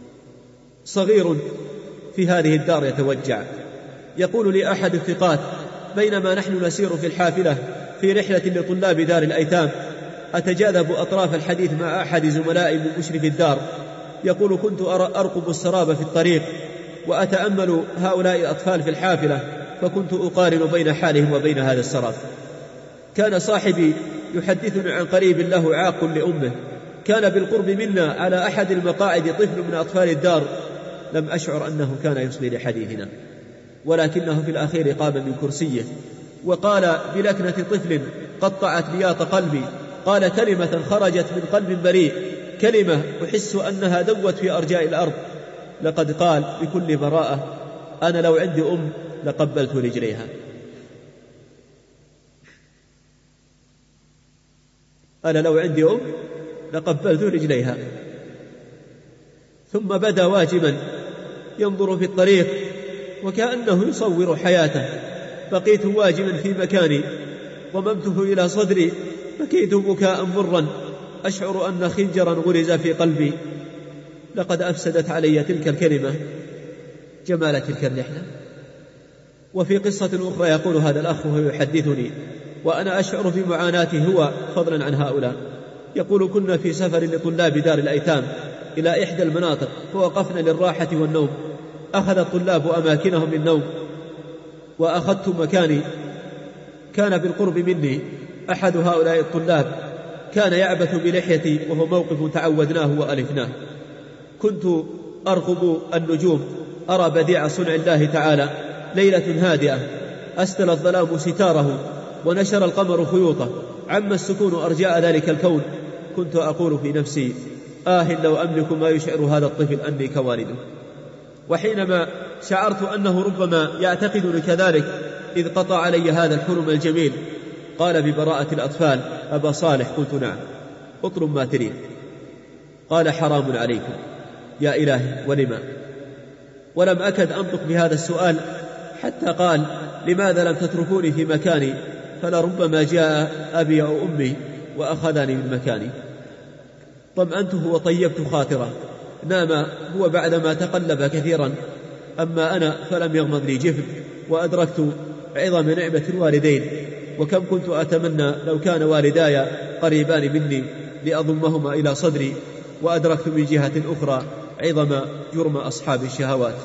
صغير في هذه الدار يتوجع. يقول لي أحد الثقات: بينما نحن نسير في الحافلة في رحلة لطلاب دار الأيتام، أتجاذب أطراف الحديث مع أحد زملائي من مشرف الدار. يقول: كنت أرى أرقب السراب في الطريق وأتأمل هؤلاء الأطفال في الحافلة، فكنت أقارن بين حالهم وبين هذا السراب. كان صاحبي يحدثني عن قريب له عاق لأمه، كان بالقرب منا على أحد المقاعد طفل من أطفال الدار. لم أشعر أنه كان يصغي لحديثنا، ولكنه في الأخير قام من كرسيه وقال بلكنة طفل قطعت بياط قلبي، قال كلمة خرجت من قلب بريء، كلمة أحس أنها دوت في أرجاء الأرض. لقد قال بكل براءة: أنا لو عندي أم لقبلت رجليها. أنا لو عندي أم لقبلت رجليها. ثم بدا واجبا ينظر في الطريق وكأنه يصور حياته. بقيت واجبا في مكاني، ضممته إلى صدري، بكيت بكاء مرا، أشعر أن خنجرا غرز في قلبي. لقد أفسدت علي تلك الكلمة جمال تلك الرحلة. وفي قصة أخرى يقول هذا الأخ وهو يحدثني وأنا أشعر بمعاناته هو فضلا عن هؤلاء. يقول: كنا في سفر لطلاب دار الأيتام إلى إحدى المناطق فوقفنا للراحة والنوم. أخذ الطلاب أماكنهم للنوم وأخذت مكاني. كان بالقرب مني أحد هؤلاء الطلاب كان يعبث بلحيتي، وهو موقف تعودناه وألفناه. كنت أرقب النجوم أرى بديع صنع الله تعالى. ليلة هادئة أسدل الظلام ستاره ونشر القمر خيوطه، عم السكون أرجاء ذلك الكون. كنت أقول في نفسي آه لو أملك ما يشعر هذا الطفل أني كوالده. وحينما شعرت أنه ربما يعتقدني كذلك إذ قطع علي هذا الحلم الجميل قال ببراءة الأطفال: أبا صالح. قلت: نعم. اطلب ما تريد. قال: حرام عليكم. يا إلهي ولما؟ ولم أكد أنطق بهذا السؤال حتى قال: لماذا لم تتركوني في مكاني؟ فلربما جاء أبي أو أمي وأخذني من مكاني. طمأنته وطيبت خاطره. نام هو بعدما تقلب كثيرا، أما أنا فلم يغمض لي جفن، وأدركت عظم نعمة الوالدين، وكم كنت أتمنى لو كان والداي قريبان مني لأضمهما إلى صدري. وأدركت من جهة أخرى عظم جرم أصحاب الشهوات.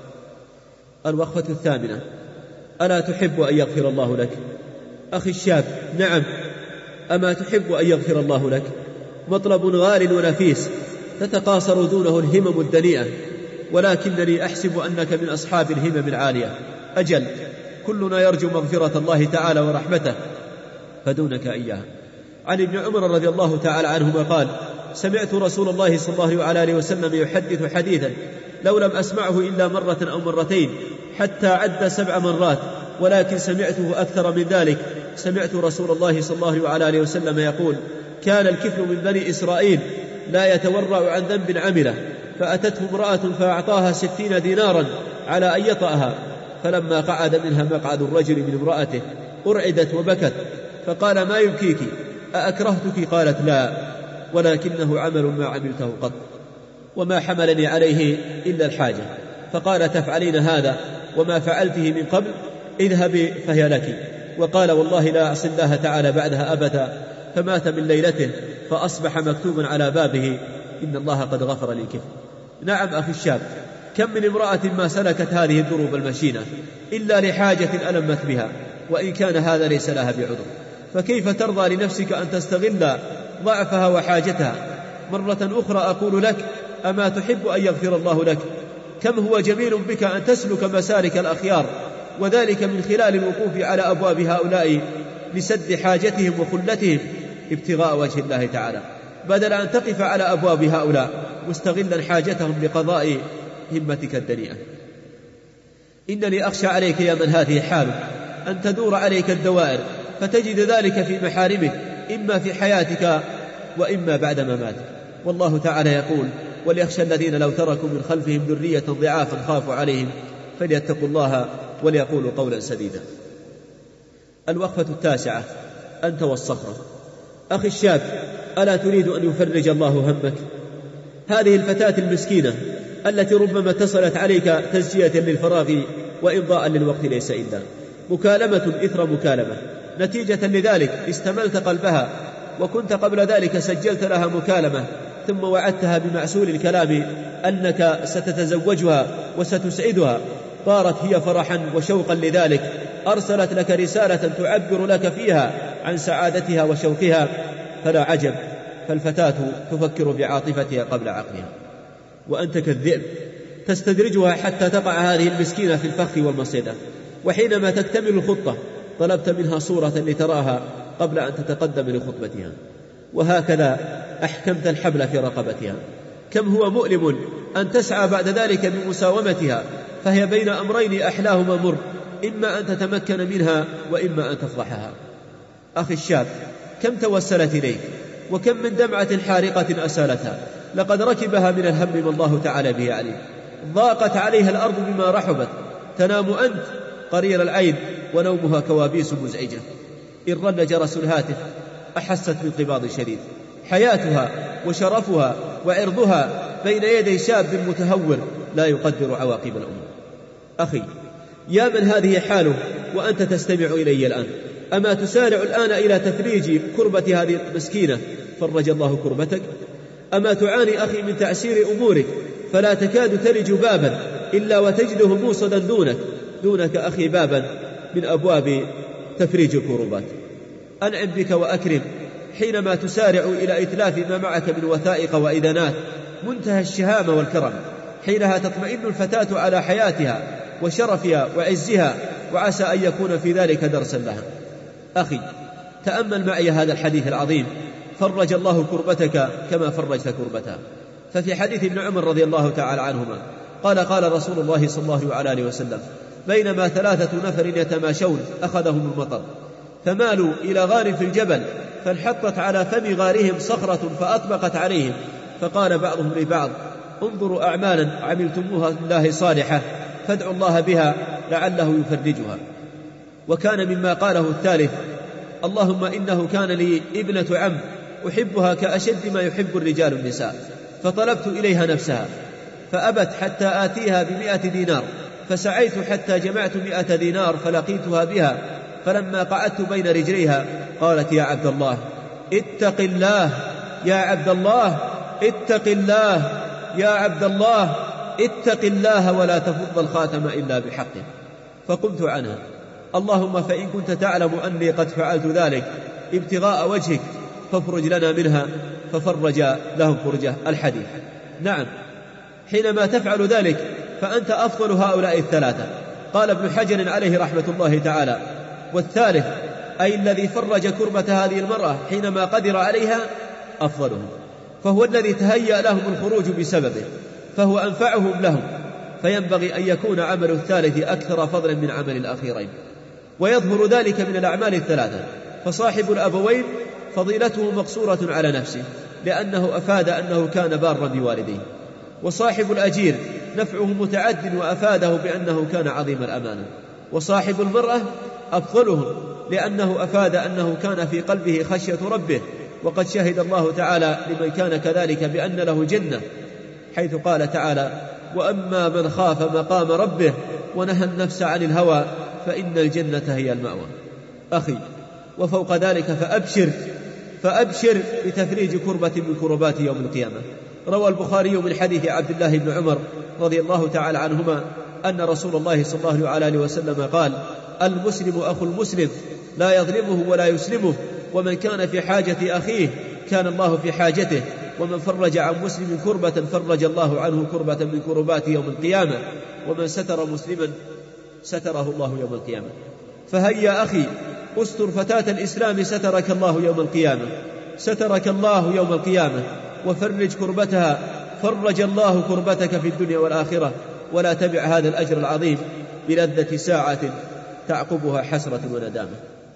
الوقفة الثامنة: ألا تحب أن يغفر الله لك؟ أخي الشاب، نعم، أما تحب أن يغفر الله لك؟ مطلب غال ونفيس تتقاصر دونه الهمم الدنيئة، ولكنني أحسب أنك من أصحاب الهمم العالية. أجل، كلنا يرجو مغفرة الله تعالى ورحمته، فدونك إياها. عن ابن عمر رضي الله تعالى عنهما قال: سمعت رسول الله صلى الله عليه وسلم يحدث حديثا لو لم أسمعه إلا مرة أو مرتين حتى عد سبع مرات، ولكن سمعته أكثر من ذلك. سمعت رسول الله صلى الله عليه وسلم يقول: كان الكفل من بني إسرائيل لا يتورع عن ذنب عمله، فأتته امرأة فأعطاها ستين دينارا على أن يطأها، فلما قعد منها مقعد الرجل من امرأته أرعدت وبكت، فقال: ما يبكيك؟ أأكرهتك؟ قالت: لا، ولكنه عمل ما عملته قط، وما حملني عليه إلا الحاجة. فقال: تفعلين هذا وما فعلته من قبل؟ اذهبي فهي لك. وقال: والله لا أعصي الله تعالى بعدها أبدا. فمات من ليلته، فأصبح مكتوبا على بابه: إن الله قد غفر لي كفر. نعم أخي الشاب، كم من امرأة ما سلكت هذه الدروب المشينة إلا لحاجة ألمت بها، وإن كان هذا ليس لها بعذر، فكيف ترضى لنفسك أن تستغل ضعفها وحاجتها؟ مرة أخرى أقول لك: أما تحب أن يغفر الله لك؟ كم هو جميل بك أن تسلك مسالك الأخيار، وذلك من خلال الوقوف على أبواب هؤلاء لسد حاجتهم وخلتهم ابتغاء وجه الله تعالى، بدل أن تقف على أبواب هؤلاء مستغلا حاجتهم لقضاء همتك الدنيئة. إنني أخشى عليك يا من هذه حاله أن تدور عليك الدوائر فتجد ذلك في محارمك، إما في حياتك وإما بعد مماتك. والله تعالى يقول: وليخشى الذين لو تركوا من خلفهم ذرية ضعافا خافوا عليهم فليتقوا الله وليقولوا قولا سديدا. الوقفة التاسعة: أنت والصخرة. أخي الشاب، ألا تريد أن يفرج الله همك؟ هذه الفتاة المسكينة التي ربما اتصلت عليك تزكية للفراغ وإمضاء للوقت ليس إلا مكالمة إثر مكالمة، نتيجة لذلك استملت قلبها، وكنت قبل ذلك سجلت لها مكالمة ثم وعدتها بمعسول الكلام أنك ستتزوجها وستسعدها. طارت هي فرحا وشوقا لذلك، أرسلت لك رسالة تعبر لك فيها عن سعادتها وشوقها. فلا عجب، فالفتاة تفكر بعاطفتها قبل عقلها، وأنت كالذئب تستدرجها حتى تقع هذه المسكينة في الفخ والمصيدة. وحينما تكتمل الخطة طلبت منها صورة لتراها قبل أن تتقدم لخطبتها، وهكذا أحكمت الحبل في رقبتها. كم هو مؤلم أن تسعى بعد ذلك بمساومتها، فهي بين أمرين أحلاهما مر، إما أن تتمكن منها وإما أن تفضحها. أخي الشاب، كم توسلت إليك، وكم من دمعة حارقة أسالتها، لقد ركبها من الهم ما الله تعالى به عليه. ضاقت عليها الأرض بما رحبت، تنام أنت قرير العين ونومها كوابيس مزعجة. إن رن جرس الهاتف أحست بانقباض شديد. حياتها وشرفها وعرضها بين يدي شاب متهور لا يقدر عواقب الأمور. أخي، يا من هذه حاله وأنت تستمع إلي الآن، أما تسارع الآن إلى تفريج كربة هذه المسكينة؟ فرج الله كربتك. أما تعاني أخي من تعسير أمورك فلا تكاد تلج بابا إلا وتجده موصدا دونك دونك أخي بابا من أبواب تفريج الكروبات. أنعم بك وأكرم حينما تسارع إلى إتلاف ما معك من وثائق وإذانات منتهى الشهامة والكرم، حينها تطمئن الفتاة على حياتها وشرفها وعزها، وعسى أن يكون في ذلك درسا لها. أخي تأمل معي هذا الحديث العظيم، فرج الله كربتك كما فرجت كربتها. ففي حديث ابن عمر رضي الله تعالى عنهما قال قال رسول الله صلى الله عليه وسلم: بينما ثلاثة نفر يتماشون أخذهم المطر فمالوا إلى غار في الجبل فانحطت على فم غارهم صخرة فأطبقت عليهم، فقال بعضهم لبعض: انظروا أعمالا عملتموها لله صالحة فادعوا الله بها لعله يفرجها. وكان مما قاله الثالث: اللهم إنه كان لي ابنة عم أحبها كأشد ما يحب الرجال النساء، فطلبت إليها نفسها فأبت حتى آتيها بمئة دينار، فسعيت حتى جمعت مئة دينار فلقيتها بها، فلما قعدت بين رجليها قالت: يا عبد الله اتق الله، يا عبد الله اتق الله، يا عبد الله اتق الله ولا تفض الخاتم إلا بحقه. فقمت عنها: اللهم فإن كنت تعلم أني قد فعلت ذلك ابتغاء وجهك فافرج لنا منها، ففرج لهم فرجة. الحديث. نعم، حينما تفعل ذلك فأنت أفضل هؤلاء الثلاثة. قال ابن حجر عليه رحمة الله تعالى: والثالث أي الذي فرج كربة هذه المرأة حينما قدر عليها أفضلهم، فهو الذي تهيأ لهم الخروج بسببه، فهو أنفعهم لهم، فينبغي أن يكون عمل الثالث أكثر فضلا من عمل الأخيرين. ويظهر ذلك من الأعمال الثلاثة، فصاحب الأبوين فضيلته مقصورة على نفسه لأنه أفاد أنه كان بارا بوالديه، وصاحب الأجير نفعه متعد وأفاده بأنه كان عظيم الأمانة، وصاحب المرأة أفضلهم لأنه أفاد أنه كان في قلبه خشية ربه، وقد شهد الله تعالى لمن كان كذلك بأن له جنة، حيث قال تعالى: وأما من خاف مقام ربه ونهى النفس عن الهوى فإن الجنة هي المأوى. أخي، وفوق ذلك فأبشر فأبشر بتفريج كربة من كربات يوم القيامة. روى البخاري من حديث عبد الله بن عمر رضي الله تعالى عنهما أن رسول الله صلى الله عليه وسلم قال: المسلم أخو المسلم لا يظلمه ولا يسلمه، ومن كان في حاجة أخيه كان الله في حاجته، ومن فرج عن مسلم كربة فرج الله عنه كربة من كربات يوم القيامة، ومن ستر مسلما ستره الله يوم القيامة. فهيا أخي استر فتاة الإسلام سترك الله يوم القيامة، سترك الله يوم القيامة، وفرج كربتها فرج الله كربتك في الدنيا والآخرة، ولا تبع هذا الأجر العظيم بلذة ساعة تعقبها حسرة وندامة.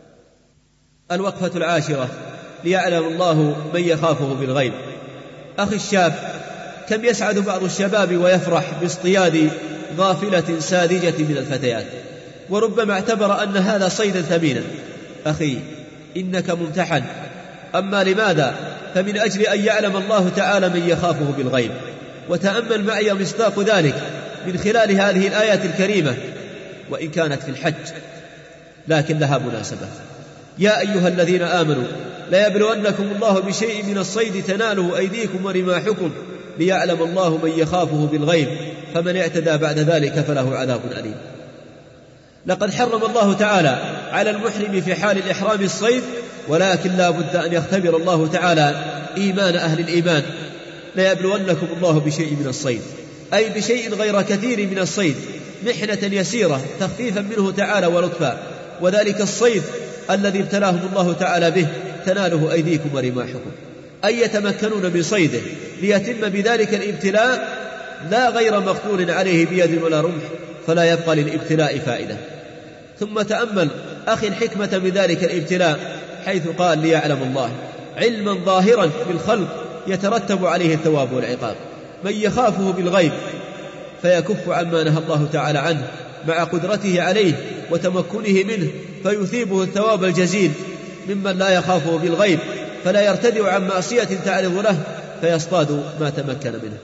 الوقفة العاشرة: ليعلم الله من يخافه بالغيب. أخي الشاب، كم يسعد بعض الشباب ويفرح باصطياد غافلة ساذجة من الفتيات، وربما اعتبر أن هذا صيدا ثمينا. أخي، إنك ممتحن. أما لماذا؟ فمن أجل أن يعلم الله تعالى من يخافه بالغيب. وتأمل معي مصداق ذلك من خلال هذه الآيات الكريمة، وإن كانت في الحج لكن لها مناسبة. يا أيها الذين آمنوا ليبلونكم الله بشيء من الصيد تناله أيديكم ورماحكم ليعلم الله من يخافه بالغيب، فمن اعتدى بعد ذلك فله عذاب أليم. لقد حرم الله تعالى على المحرم في حال الإحرام الصيد، ولكن لا بد أن يختبر الله تعالى إيمان أهل الإيمان. ليبلونكم الله بشيء من الصيد، أي بشيء غير كثير من الصيد، محنة يسيرة تخفيفا منه تعالى ولطفا، وذلك الصيد الذي ابتلاهم الله تعالى به تناله أيديكم ورماحكم، أي يتمكنون من صيده ليتم بذلك الابتلاء، لا غير مقتول عليه بيد ولا رمح، فلا يبقى للابتلاء فائدة. ثم تأمل أخي الحكمة بذلك الابتلاء، حيث قال: ليعلم الله، علما ظاهرا بالخلق يترتب عليه الثواب والعقاب. من يخافه بالغيب فيكف عما نهى الله تعالى عنه مع قدرته عليه وتمكنه منه، فيثيبه الثواب الجزيل، ممن لا يخافه بالغيب فلا يرتدع عن معصية تعرض له فيصطاد ما تمكن منه.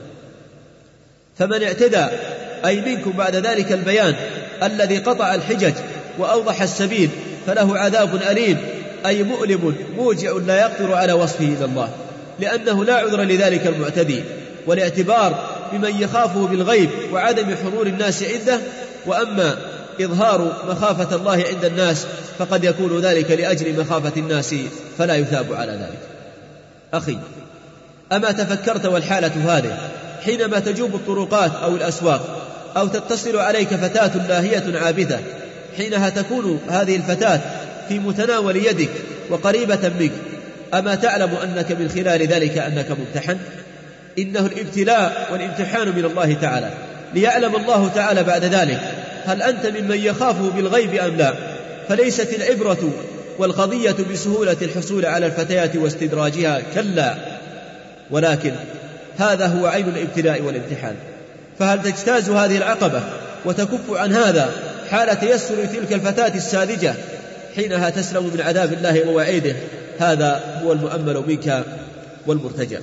فمن اعتدى أي منكم بعد ذلك البيان الذي قطع الحجج وأوضح السبيل فله عذاب أليم، أي مؤلم موجع لا يقدر على وصفه إلى الله. لأنه لا عذر لذلك المعتدي، والاعتبار بمن يخافه بالغيب وعدم حضور الناس عنده. وأما إظهار مخافة الله عند الناس فقد يكون ذلك لأجل مخافة الناس فلا يثاب على ذلك. أخي، أما تفكرت والحالة هذه حينما تجوب الطرقات أو الأسواق أو تتصل عليك فتاة لاهية عابثة، حينها تكون هذه الفتاة في متناول يدك وقريبة منك، أما تعلم أنك من خلال ذلك أنك ممتحن؟ إنه الابتلاء والامتحان من الله تعالى، ليعلم الله تعالى بعد ذلك هل أنت ممن يخافه بالغيب أم لا. فليست العبرة والقضية بسهولة الحصول على الفتيات واستدراجها، كلا، ولكن هذا هو عين الابتلاء والامتحان. فهل تجتاز هذه العقبة وتكف عن هذا حال تيسر تلك الفتاة الساذجة حينها تسلم من عذاب الله ووعيده؟ هذا هو المؤمل منك والمرتجى.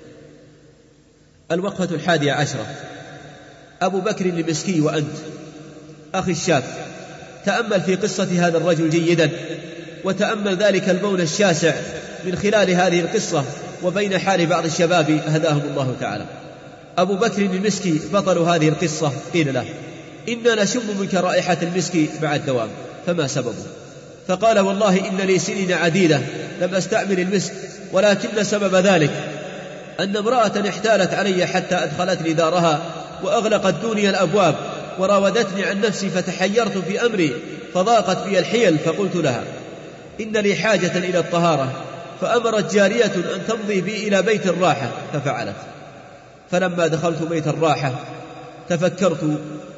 الوقفة الحادية عشرة. أبو بكر المسكي وأنت أخي الشاب، تأمل في قصة هذا الرجل جيدا، وتأمل ذلك البون الشاسع من خلال هذه القصة وبين حال بعض الشباب هداهم الله تعالى. أبو بكر المسكي بطل هذه القصة قيل له: إنا نشم منك رائحة المسك مع الدوام، فما سببه؟ فقال: والله إن لي سنين عديدة لم أستعمل المسك، ولكن سبب ذلك أن امرأة احتالت علي حتى أدخلتني دارها وأغلقت دوني الأبواب وراودتني عن نفسي، فتحيرت في أمري فضاقت بي الحيل، فقلت لها: إن لي حاجة إلى الطهارة، فأمرت جارية أن تمضي بي إلى بيت الراحة، ففعلت. فلما دخلت بيت الراحة تفكرت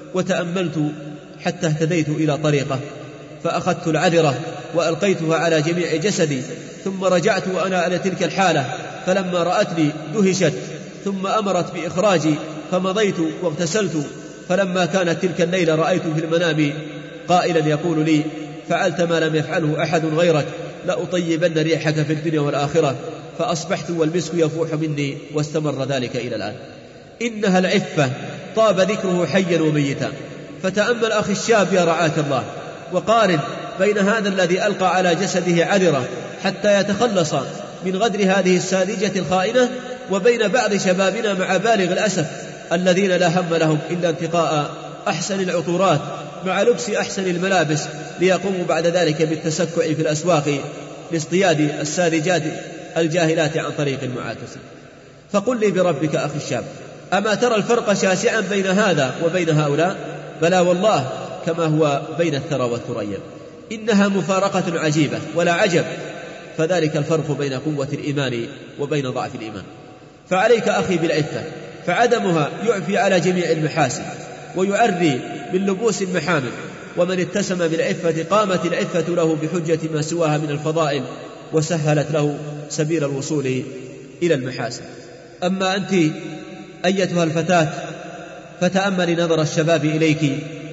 وتأملت حتى اهتديت إلى طريقة، فأخذت العذرة وألقيتها على جميع جسدي، ثم رجعت وأنا على تلك الحالة، فلما رأتني دهشت، ثم أمرت بإخراجي، فمضيت واغتسلت. فلما كانت تلك الليلة رأيت في المنام قائلا يقول لي: فعلت ما لم يفعله أحد غيرك، لأطيبن ريحك في الدنيا والآخرة. فأصبحت والمسك يفوح مني، واستمر ذلك إلى الآن. إنها العفة طاب ذكره حيا وميتا. فتأمل أخي الشاب يا رعاك الله، وقارن بين هذا الذي ألقى على جسده عذرة حتى يتخلص من غدر هذه الساذجة الخائنة، وبين بعض شبابنا مع بالغ الأسف الذين لا هم لهم إلا انتقاء أحسن العطورات مع لبس أحسن الملابس، ليقوموا بعد ذلك بالتسكع في الأسواق لاصطياد الساذجات الجاهلات عن طريق المعاكسة. فقل لي بربك أخي الشاب، أما ترى الفرق شاسعا بين هذا وبين هؤلاء؟ بلى والله، كما هو بين الثرى والثريا. إنها مفارقة عجيبة ولا عجب، فذلك الفرق بين قوة الإيمان وبين ضعف الإيمان. فعليك أخي بالعفة، فعدمها يعفي على جميع المحاسن ويعري من لبوس المحامد، ومن اتسم بالعفة قامت العفة له بحجة ما سواها من الفضائل، وسهلت له سبيل الوصول إلى المحاسن. أما أنت أيتها الفتاة فتأمل نظر الشباب إليك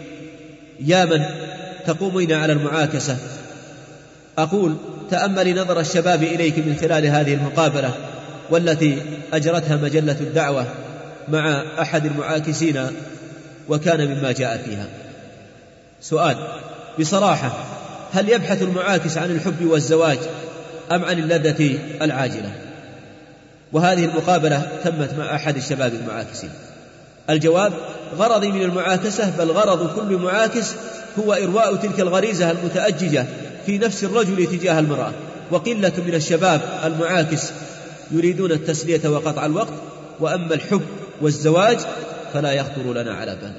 يا من تقومين على المعاكسة. أقول تأمل نظر الشباب إليك من خلال هذه المقابلة والتي أجرتها مجلة الدعوة مع أحد المعاكسين، وكان مما جاء فيها. سؤال بصراحة: هل يبحث المعاكس عن الحب والزواج أم عن اللذة العاجلة؟ وهذه المقابلة تمت مع أحد الشباب المعاكسين. الجواب: غرضي من المعاكسة، بل غرض كل معاكس، هو إرواء تلك الغريزة المتأججة في نفس الرجل تجاه المرأة. وقلة من الشباب المعاكس يريدون التسلية وقطع الوقت، وأما الحب والزواج فلا يخطر لنا على بال.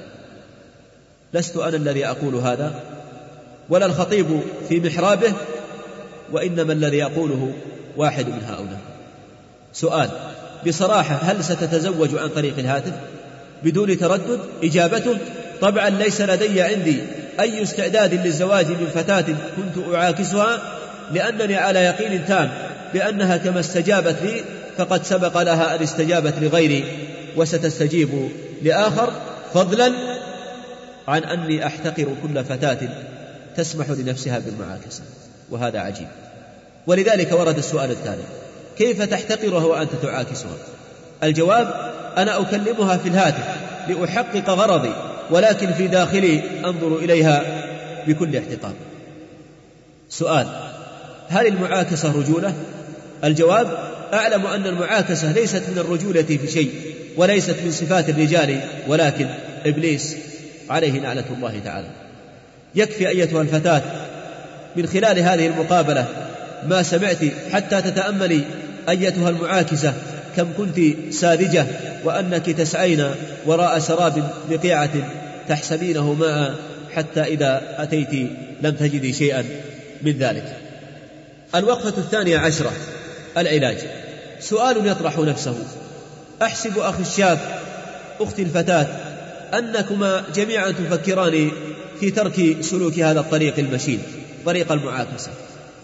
لست أنا الذي أقول هذا ولا الخطيب في محرابه، وإنما الذي يقوله واحد من هؤلاء. سؤال بصراحة: هل ستتزوج عن طريق الهاتف؟ بدون تردد إجابته: طبعا ليس لدي عندي أي استعداد للزواج من فتاة كنت أعاكسها، لأنني على يقين تام بأنها كما استجابت لي فقد سبق لها أن استجابت لغيري، وستستجيب لآخر، فضلا عن أني أحتقر كل فتاة تسمح لنفسها بالمعاكسة. وهذا عجيب. ولذلك ورد السؤال التالي: كيف تحتقرها وأنت تعاكسها؟ الجواب: أنا أكلمها في الهاتف لأحقق غرضي، ولكن في داخلي أنظر إليها بكل احتقار. سؤال: هل المعاكسة رجولة؟ الجواب: أعلم أن المعاكسة ليست من الرجولة في شيء وليست من صفات الرجال، ولكن إبليس عليه لعنة الله تعالى. يكفي أيتها الفتاة من خلال هذه المقابلة ما سمعت حتى تتأملي أيتها المعاكسة كم كنت ساذجة، وأنك تسعين وراء سراب بقيعة تحسبينه ماء حتى إذا أتيت لم تجدي شيئا من ذلك. الوقفة الثانية عشرة: العلاج. سؤال يطرح نفسه: أحسب أخي الشاب أختي الفتاة أنكما جميعا تفكران في ترك سلوك هذا الطريق المشين، طريق المعاكسة،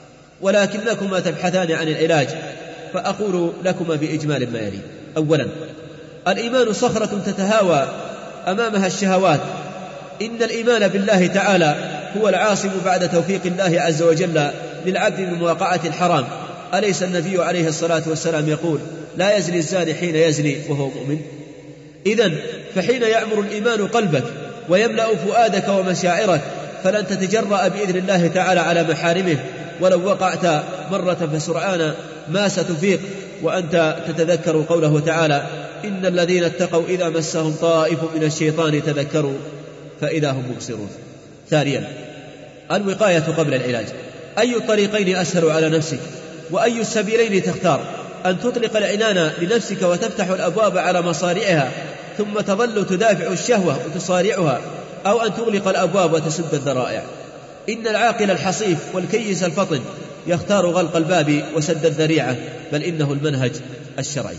ولكنكما تبحثان عن العلاج، فأقول لكما بإجمال ما يلي. أولا، الإيمان صخرة تتهاوى أمامها الشهوات. إن الإيمان بالله تعالى هو العاصم بعد توفيق الله عز وجل للعبد من مواقعة الحرام. أليس النبي عليه الصلاة والسلام يقول: لا يزني الزاني حين يزني وهو مؤمن؟ إذن فحين يعمر الإيمان قلبك ويملأ فؤادك ومشاعرك فلن تتجرأ بإذن الله تعالى على محارمه، ولو وقعت مرة فسرعان ما ستفيق وأنت تتذكر قوله تعالى: إن الذين اتقوا إذا مسهم طائف من الشيطان تذكروا فإذا هم مبصرون. ثانيا، الوقاية قبل العلاج. أي الطريقين أسهل على نفسك وأي السبيلين تختار؟ أن تطلق العنان لنفسك وتفتح الأبواب على مصارعها ثم تظل تدافع الشهوة وتصارعها، أو أن تغلق الأبواب وتسد الذرائع؟ إن العاقل الحصيف والكيس الفطن يختار غلق الباب وسد الذريعة، بل إنه المنهج الشرعي.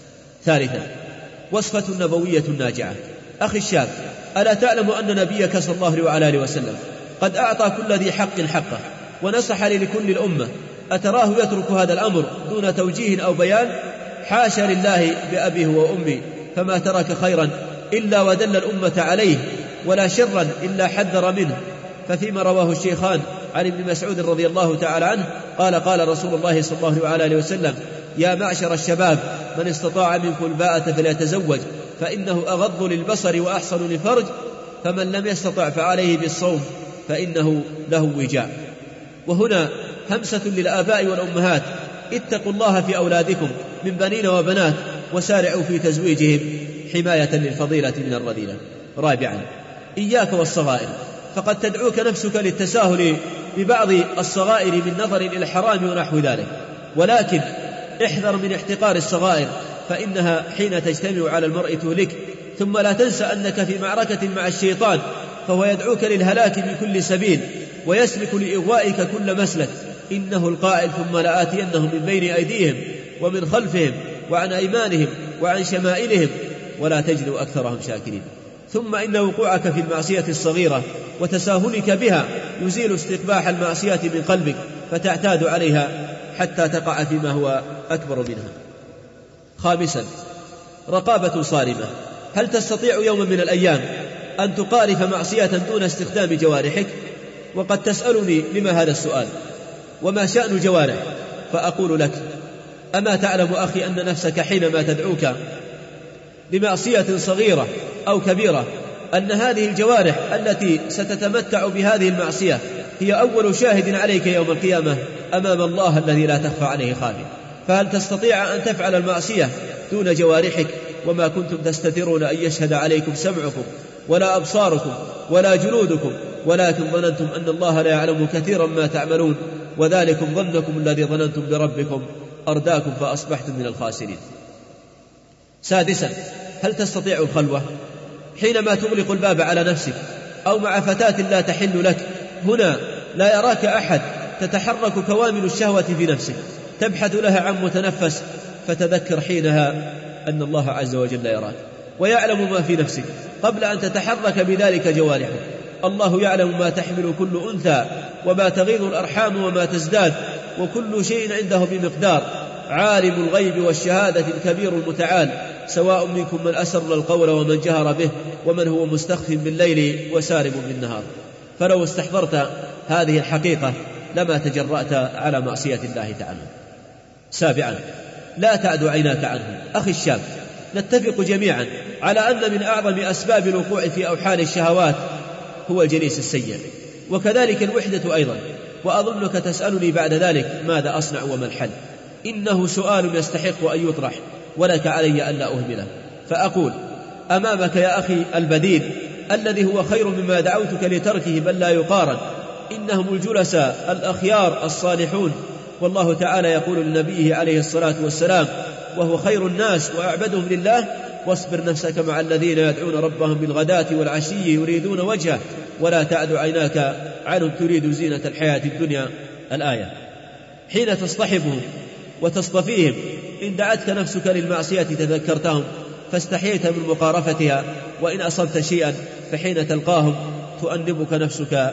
ثالثا، وصفة النبوية الناجعة. أخي الشاب، ألا تعلم أن نبيك صلى الله عليه وسلم قد أعطى كل ذي حق حقه ونصح لكل الأمة؟ أتراه يترك هذا الأمر دون توجيه أو بيان؟ حاشا لله بأبيه وأمي، فما ترك خيرا إلا ودل الأمة عليه، ولا شرا إلا حذر منه. ففيما رواه الشيخان عن ابن مسعود رضي الله تعالى عنه قال: قال رسول الله صلى الله عليه وسلم: يا معشر الشباب، من استطاع منكم الباءة فليتزوج، فإنه أغض للبصر وأحصن للفرج، فمن لم يستطع فعليه بالصوم فإنه له وجاء. وهنا همسة للآباء والأمهات: اتقوا الله في أولادكم من بنين وبنات، وسارعوا في تزويجهم حماية للفضيلة من الرذيلة. رابعا، إياك والصغائر، فقد تدعوك نفسك للتساهل ببعض الصغائر من نظر إلى الحرام ونحو ذلك، ولكن احذر من احتقار الصغائر، فإنها حين تجتمع على المرء تهلك. ثم لا تنسى أنك في معركة مع الشيطان، فهو يدعوك للهلاك بكل سبيل ويسلك لإغوائك كل مسلك. إنه القائل: ثم لآتينهم من بين أيديهم ومن خلفهم وعن أيمانهم وعن شمائلهم ولا تجد أكثرهم شاكرين. ثم إن وقوعك في المعصية الصغيرة وتساهلك بها يزيل استقباح المعصية من قلبك، فتعتاد عليها حتى تقع فيما هو أكبر منها. خامسا، رقابة صارمة. هل تستطيع يوما من الأيام أن تقارف معصية دون استخدام جوارحك؟ وقد تسألني: لما هذا السؤال؟ وما شأن الجوارح؟ فأقول لك: أما تعلم أخي أن نفسك حينما تدعوك لمعصية صغيرة أو كبيرة أن هذه الجوارح التي ستتمتع بهذه المعصية هي أول شاهد عليك يوم القيامة أمام الله الذي لا تخفى عليه خافية؟ فهل تستطيع أن تفعل المعصية دون جوارحك؟ وما كنتم تستترون أن يشهد عليكم سمعكم ولا أبصاركم ولا جلودكم، ولكن ظننتم أن الله لا يعلم كثيرا ما تعملون، وذلكم ظنكم الذي ظننتم بربكم أرداكم فأصبحتم من الخاسرين. سادسا، هل تستطيع الخلوة؟ حينما تغلق الباب على نفسك أو مع فتاة لا تحل لك، هنا لا يراك أحد، تتحرك كوامل الشهوة في نفسك، تبحث لها عن متنفس، فتذكر حينها أن الله عز وجل يراك ويعلم ما في نفسك قبل أن تتحرك بذلك جوارحك. الله يعلم ما تحمل كل أنثى وما تغيض الأرحام وما تزداد، وكل شيء عنده بمقدار. عالم الغيب والشهادة الكبير المتعال، سواء منكم من أسر القول ومن جهر به ومن هو مستخف بالليل وسارب بالنهار. فلو استحضرت هذه الحقيقة لما تجرأت على معصية الله تعالى. سابعا، لا تعد عيناك عنه. أخي الشاب، نتفق جميعا على أن من أعظم أسباب الوقوع في أوحال الشهوات هو الجليس السيء، وكذلك الوحدة أيضا. وأظنك تسألني بعد ذلك: ماذا أصنع وما الحل؟ إنه سؤال يستحق أن يطرح ولك علي ألا أهمله. فأقول أمامك يا أخي البديل الذي هو خير مما دعوتك لتركه بل لا يقارن، إنهم الجلساء الأخيار الصالحون. والله تعالى يقول لنبيه عليه الصلاة والسلام وهو خير الناس وأعبدهم لله: واصبر نفسك مع الذين يدعون ربهم بالغداة والعشي يريدون وجهه ولا تعد عيناك عنهم تريد زينة الحياة الدنيا. الآية. حين تصطحبهم وتصطفيهم إن دعتك نفسك للمعصية تذكرتهم فاستحييت من مقارفتها، وإن أصبت شيئا فحين تلقاهم تؤنبك نفسك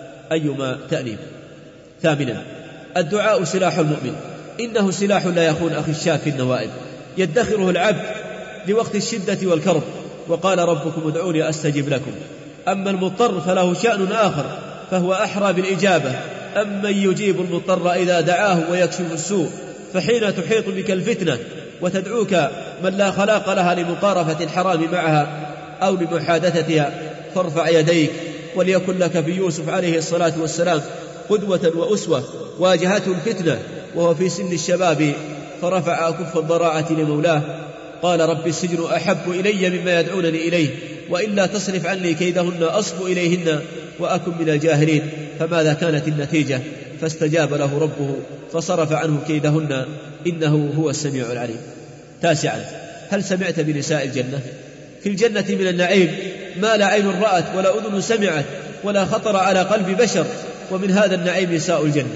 أيما تأنيب. ثامنا، الدعاء سلاح المؤمن، إنه سلاح لا يخون أخي الشاف في النوائب، يدخره العبد لوقت الشدة والكرب، وقال ربكم ادعوني أستجب لكم. أما المضطر فله شأن آخر فهو أحرى بالإجابة، أما يجيب المضطر إذا دعاه ويكشف السوء. فحين تحيط بك الفتنة وتدعوك من لا خلاق لها لمقارفة الحرام معها أو لمحادثتها فارفع يديك، وليكن لك في يوسف عليه الصلاة والسلام قدوة وأسوة، واجهته الفتنة وهو في سن الشباب فرفع أكف الضراعة لمولاه، قال رب السجن أحب إلي مما يدعونني إليه، وإلا تصرف عني كيدهن أصب إليهن وأكن من الجاهلين. فماذا كانت النتيجة؟ فاستجاب له ربه فصرف عنه كيدهن إنه هو السميع العليم. تاسعا، هل سمعت بنساء الجنة؟ في الجنة من النعيم ما لا عين رأت ولا أذن سمعت ولا خطر على قلب بشر، ومن هذا النعيم نساء الجنة.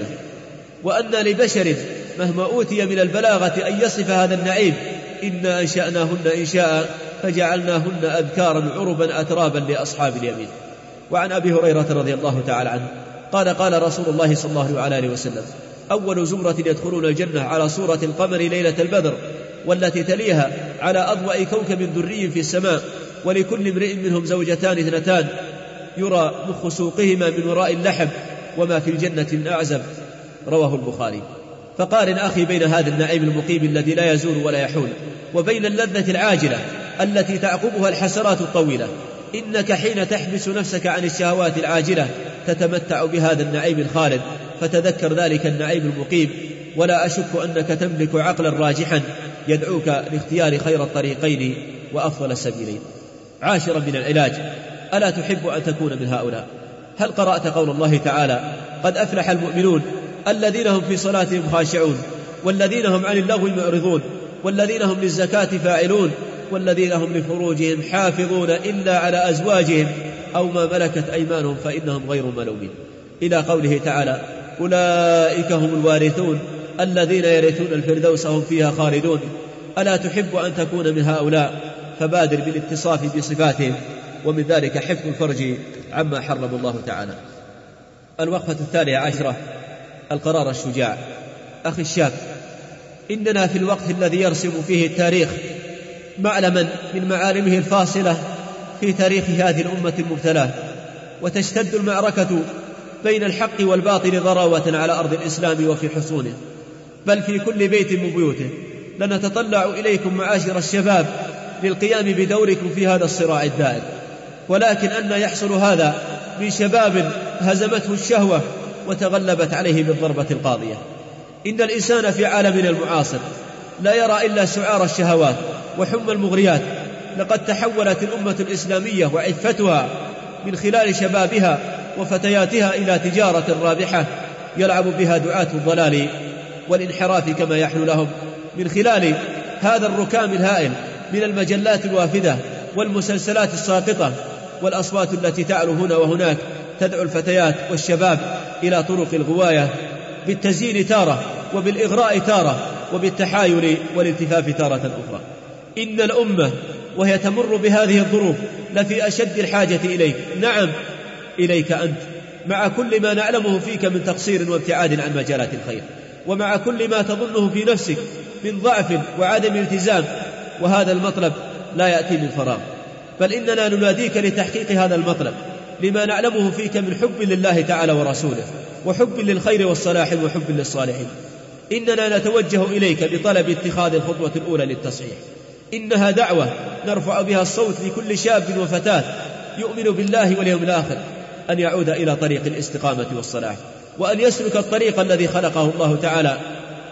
وأن لبشر مهما أوتي من البلاغة أن يصف هذا النعيم، إنا أنشأناهن إنشاء فجعلناهن أبكارا عربا أترابا لأصحاب اليمين. وعن أبي هريرة رضي الله تعالى عنه قال قال رسول الله صلى الله عليه وسلم: أول زمرة يدخلون الجنة على صورة القمر ليلة البدر، والتي تليها على أضواء كوكب دري في السماء، ولكل امرئ منهم زوجتان اثنتان يرى مخ سوقهما من وراء اللحم، وما في الجنة من أعزب. رواه البخاري. فقارن أخي بين هذا النعيم المقيم الذي لا يزول ولا يحول وبين اللذة العاجلة التي تعقبها الحسرات الطويلة. إنك حين تحبس نفسك عن الشهوات العاجلة تتمتع بهذا النعيم الخالد، فتذكر ذلك النعيم المقيم، ولا أشك أنك تملك عقلا راجحا يدعوك لاختيار خير الطريقين وأفضل السبيلين. عاشرا من العلاج، ألا تحب أن تكون من هؤلاء؟ هل قرأت قول الله تعالى: قد أفلح المؤمنون الذين هم في صلاتهم خاشعون والذين هم عن اللغو معرضون والذين هم للزكاة فاعلون والذين هم لفروجهم حافظون إلا على أزواجهم أو ما ملكت أيمانهم فإنهم غير ملومين، إلى قوله تعالى: أولئك هم الوارثون الذين يرثون الفردوس هم فيها خالدون. ألا تحب أن تكون من هؤلاء؟ فبادر بالاتصاف بصفاتهم، ومن ذلك حفظ الفرج عما حرم الله تعالى. الوقفة الثانية عشرة، القرار الشجاع. أخي الشاب، إننا في الوقت الذي يرسم فيه التاريخ معلما من معالمه الفاصلة في تاريخ هذه الأمة المبتلاة، وتشتد المعركة بين الحق والباطل ضراوة على أرض الإسلام وفي حصونه، بل في كل بيت من بيوته. لنتطلع إليكم معاشر الشباب للقيام بدوركم في هذا الصراع الدائر، ولكن أن يحصل هذا من شباب هزمته الشهوة وتغلبت عليه بالضربة القاضية. إن الإنسان في عالمنا المعاصر لا يرى إلا سعار الشهوات وحمى المغريات. لقد تحولت الأمة الإسلامية وعفتها من خلال شبابها وفتياتها إلى تجارة رابحة يلعب بها دعاة الضلال والانحراف كما يحلو لهم، من خلال هذا الركام الهائل من المجلات الوافدة والمسلسلات الساقطة والأصوات التي تعلو هنا وهناك تدعو الفتيات والشباب إلى طرق الغواية بالتزيين تارة وبالإغراء تارة وبالتحايل والالتفاف تارة أخرى. إن الأمة وهي تمر بهذه الظروف لفي أشد الحاجة إليك، نعم إليك أنت، مع كل ما نعلمه فيك من تقصير وابتعاد عن مجالات الخير، ومع كل ما تظنه في نفسك من ضعف وعدم التزام. وهذا المطلب لا يأتي من فراغ، بل إننا نناديك لتحقيق هذا المطلب لما نعلمه فيك من حب لله تعالى ورسوله، وحب للخير والصلاح، وحب للصالحين. إننا نتوجه إليك بطلب اتخاذ الخطوة الأولى للتصحيح. إنها دعوة نرفع بها الصوت لكل شاب وفتاة يؤمن بالله واليوم الآخر أن يعود إلى طريق الاستقامة والصلاح، وأن يسلك الطريق الذي خلقه الله تعالى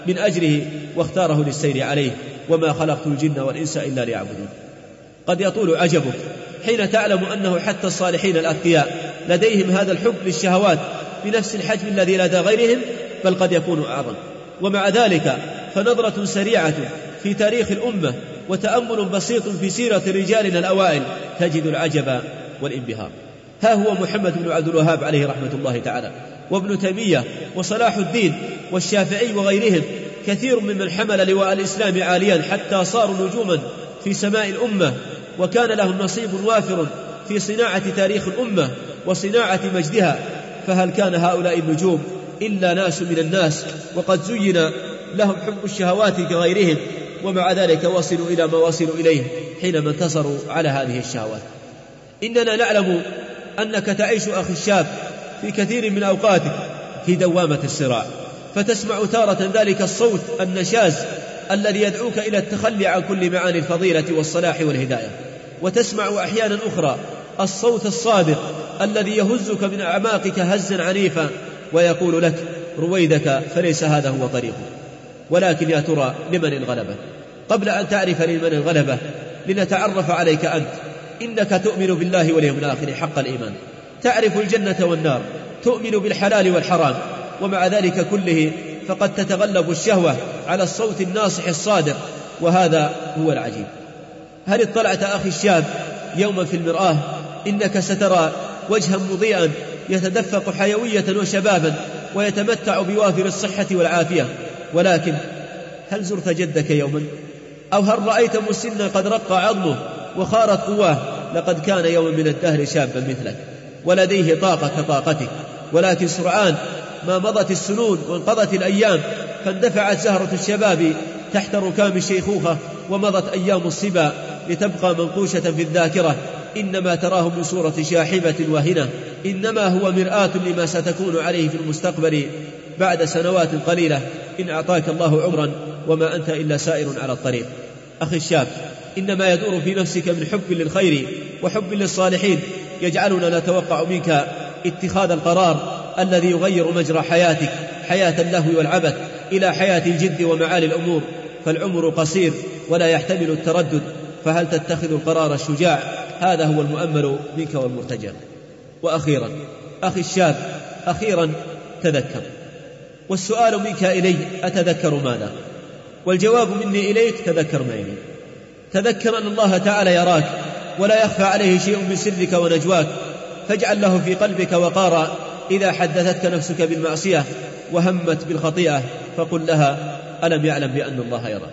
من أجله واختاره للسير عليه: وما خلقت الجن والإنس إلا ليعبدون. قد يطول عجبك حين تعلم أنه حتى الصالحين الأتقياء لديهم هذا الحب للشهوات بنفس الحجم الذي لدى غيرهم، بل قد يكون أعظم. ومع ذلك فنظرة سريعة في تاريخ الأمة وتأمل بسيط في سيرة رجالنا الأوائل تجد العجب والانبهار. ها هو محمد بن عبد الوهاب عليه رحمة الله تعالى، وابن تيمية، وصلاح الدين، والشافعي وغيرهم، كثير ممن حمل لواء الإسلام عاليا حتى صاروا نجوما في سماء الأمة، وكان لهم نصيب وافر في صناعة تاريخ الأمة وصناعة مجدها. فهل كان هؤلاء النجوم إلا ناس من الناس، وقد زين لهم حب الشهوات كغيرهم، ومع ذلك وصلوا إلى ما وصلوا إليه حينما انتصروا على هذه الشهوات. إننا نعلم أنك تعيش أخي الشاب في كثير من أوقاتك في دوامة الصراع، فتسمع تارة ذلك الصوت النشاز الذي يدعوك إلى التخلي عن كل معاني الفضيلة والصلاح والهداية، وتسمع أحيانا أخرى الصوت الصادق الذي يهزك من أعماقك هزا عنيفا ويقول لك: رويدك فليس هذا هو طريقه. ولكن يا ترى لمن الغلبة؟ قبل أن تعرف لمن الغلبة لنتعرف عليك أنت. إنك تؤمن بالله واليوم الآخر حق الإيمان، تعرف الجنة والنار، تؤمن بالحلال والحرام، ومع ذلك كله فقد تتغلب الشهوة على الصوت الناصح الصادق، وهذا هو العجيب. هل اطلعت أخي الشاب يوما في المرآة؟ إنك سترى وجها مضيئا يتدفق حيوية وشبابا ويتمتع بوافر الصحة والعافية، ولكن هل زرت جدك يوما؟ أو هل رأيت مسنا قد رق عظمه وخارت قواه؟ لقد كان يوما من الدهر شابا مثلك ولديه طاقة كطاقتك، ولكن سرعان ما مضت السنون وانقضت الأيام، فاندفعت زهرة الشباب تحت ركام الشيخوخة، ومضت أيام الصبا لتبقى منقوشة في الذاكرة. إنما تراه من صورة شاحبة واهنة، إنما هو مرآة لما ستكون عليه في المستقبل بعد سنوات قليلة إن أعطاك الله عمرا وما أنت إلا سائر على الطريق. أخي الشاب، إنما يدور في نفسك من حب للخير وحب للصالحين يجعلنا نتوقع منك اتخاذ القرار الذي يغير مجرى حياتك، حياة اللهو والعبث، إلى حياة الجد ومعالي الأمور. فالعمر قصير ولا يحتمل التردد، فهل تتخذ القرار الشجاع؟ هذا هو المؤمل منك والمرتجى. وأخيرا أخي الشاب، أخيرا تذكر، والسؤال منك إلي: أتذكر ماذا؟ والجواب مني إليك: تذكر ما إليك. تذكر أن الله تعالى يراك ولا يخفى عليه شيء من سرك ونجواك، فاجعل له في قلبك وقارا إذا حدثتك نفسك بالمعصية وهمت بالخطيئة فقل لها: ألم يعلم بأن الله يرى.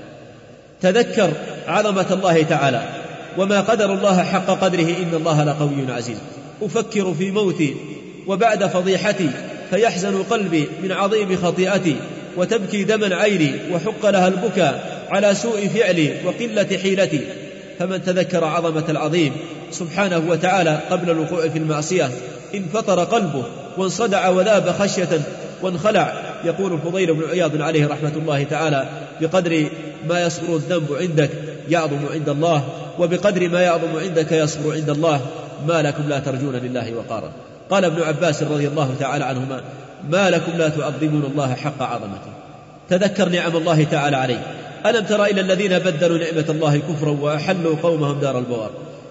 تذكر عظمة الله تعالى وما قدر الله حق قدره، إن الله لقوي عزيز. أفكر في موتي وبعد فضيحتي فيحزن قلبي من عظيم خطيئتي، وتبكي دما عيني وحق لها البكاء على سوء فعلي وقلة حيلتي. فمن تذكر عظمة العظيم سبحانه وتعالى قبل الوقوع في المعصية انفطر قلبه وانصدع وذاب خشية وانخلع. يقول الفضيل بن عياض عليه رحمة الله تعالى: بقدر ما يصغر الذنب عندك يعظم عند الله، وبقدر ما يعظم عندك يصغر عند الله. ما لكم لا ترجون لله وقارا. قال ابن عباس رضي الله تعالى عنهما: ما لكم لا تعظمون الله حق عظمته. تذكر نعم الله تعالى عليك. ألم تر إلى الذين بدلوا نعمة الله كفرا وأحلوا قومهم دار البوار.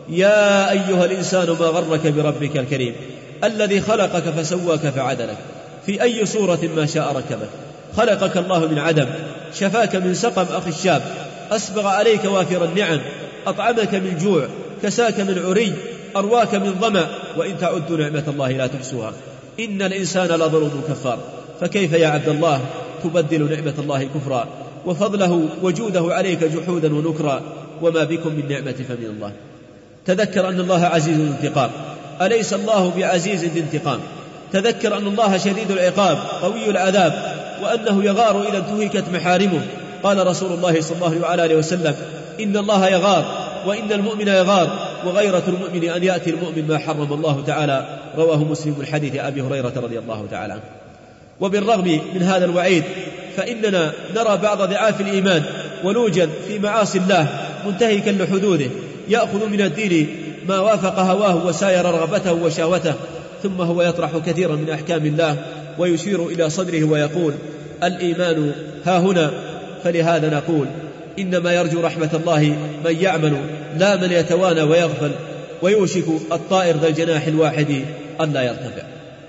يا أيها الإنسان ما غرك بربك الكريم الذي خلقك فسواك فعدلك في أي صورة ما شاء ركبك. خلقك الله من عدم، شفاك من سقم أخي الشاب، أسبغ عليك وافر النعم، أطعمك من جوع، كساك من عري، أرواك من ظمأ، وإن تعدوا نعمة الله لا تحصوها. إن الإنسان لظلوم كفار. فكيف يا عبد الله تبدل نعمة الله كفرا وفضله وجوده عليك جحودا ونكرا؟ وما بكم من نعمة فمن الله. تذكر أن الله عزيز الانتقام، أليس الله بعزيز الانتقام؟ تذكر أن الله شديد العقاب قوي العذاب، وأنه يغار إذا انتهكت محارمه. قال رسول الله صلى الله عليه وسلم: إن الله يغار وإن المؤمن يغار، وغيرة المؤمن أن يأتي المؤمن ما حرم الله تعالى. رواه مسلم من حديث أبي هريرة رضي الله تعالى عنه. وبالرغم من هذا الوعيد فإننا نرى بعض ضعاف الإيمان ولوجا في معاصي الله منتهكا لحدوده، يأخذ من الدين ما وافق هواه وساير رغبته وشهوته، ثم هو يطرح كثيرا من أحكام الله ويشير إلى صدره ويقول: الإيمان ها هنا. فلهذا نقول إنما يرجو رحمة الله من يعمل لا من يتوانى ويغفل، ويوشك الطائر ذا الجناح الواحد أن لا يرتفع.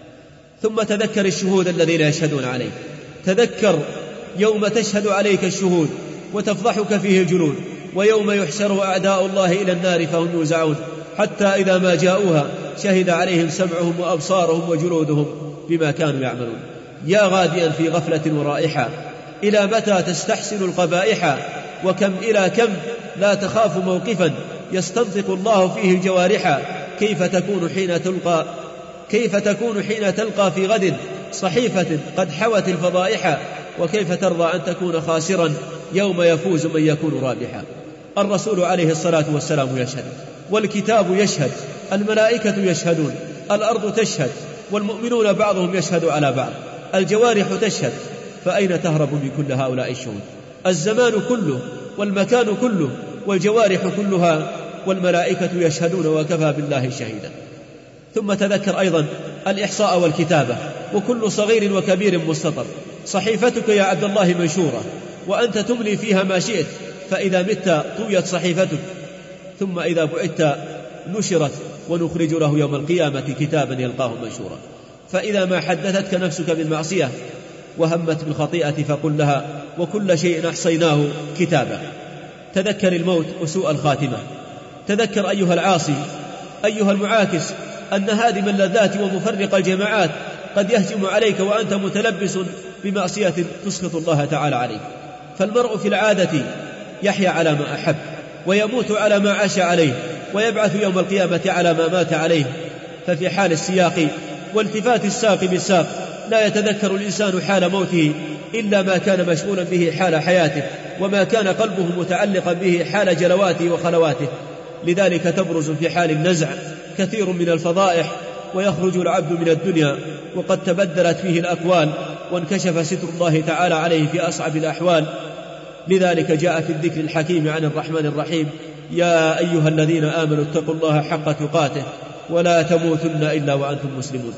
ثم تذكر الشهود الذين يشهدون عليك، تذكر يوم تشهد عليك الشهود وتفضحك فيه الجنود، ويوم يحشر أعداء الله إلى النار فهم يوزعون، حتى إذا ما جاءوها شهد عليهم سمعهم وأبصارهم وجلودهم بما كانوا يعملون. يا غاديا في غفلة ورائحة، إلى متى تستحسن القبائح؟ وكم إلى كم لا تخاف موقفا يستنطق الله فيه الجوارح. كيف تكون حين تلقى كيف تكون حين تلقى في غد صحيفة قد حوت الفضائح؟ وكيف ترضى أن تكون خاسرا يوم يفوز من يكون رابحا؟ الرسول عليه الصلاة والسلام يشهد، والكتاب يشهد، الملائكة يشهدون، الأرض تشهد، والمؤمنون بعضهم يشهد على بعض، الجوارح تشهد. فأين تهرب من كل هؤلاء الشهود؟ الزمان كله والمكان كله والجوارح كلها والملائكة يشهدون وكفى بالله شهيدا. ثم تذكر أيضا الإحصاء والكتابة، وكل صغير وكبير مستطر. صحيفتك يا عبد الله منشورة، وأنت تملي فيها ما شئت، فإذا مت طويت صحيفتك، ثم إذا بعدت نشرت، ونخرج له يوم القيامة كتابا يلقاه منشورا. فإذا ما حدثتك نفسك بالمعصية وهمت بالخطيئة فقل لها وكل شيء أحصيناه كتابا. تذكر الموت وسوء الخاتمة، تذكر أيها العاصي أيها المعاكس أن هادم اللذات ومفرق الجماعات قد يهجم عليك وأنت متلبس بمعصية تسخط الله تعالى عليك. فالمرء في العادة يحيا على ما أحب، ويموت على ما عاش عليه، ويبعث يوم القيامة على ما مات عليه. ففي حال السياق والتفات الساق بالساق لا يتذكر الإنسان حال موته إلا ما كان مشغولا به حال حياته، وما كان قلبه متعلقا به حال جلواته وخلواته. لذلك تبرز في حال النزع كثير من الفضائح، ويخرج العبد من الدنيا وقد تبدلت فيه الأقوال، وانكشف ستر الله تعالى عليه في أصعب الأحوال. لذلك جاء في الذكر الحكيم عن الرحمن الرحيم: يا أيها الذين آمنوا اتقوا الله حق تقاته ولا تموتن إلا وأنتم مسلمون.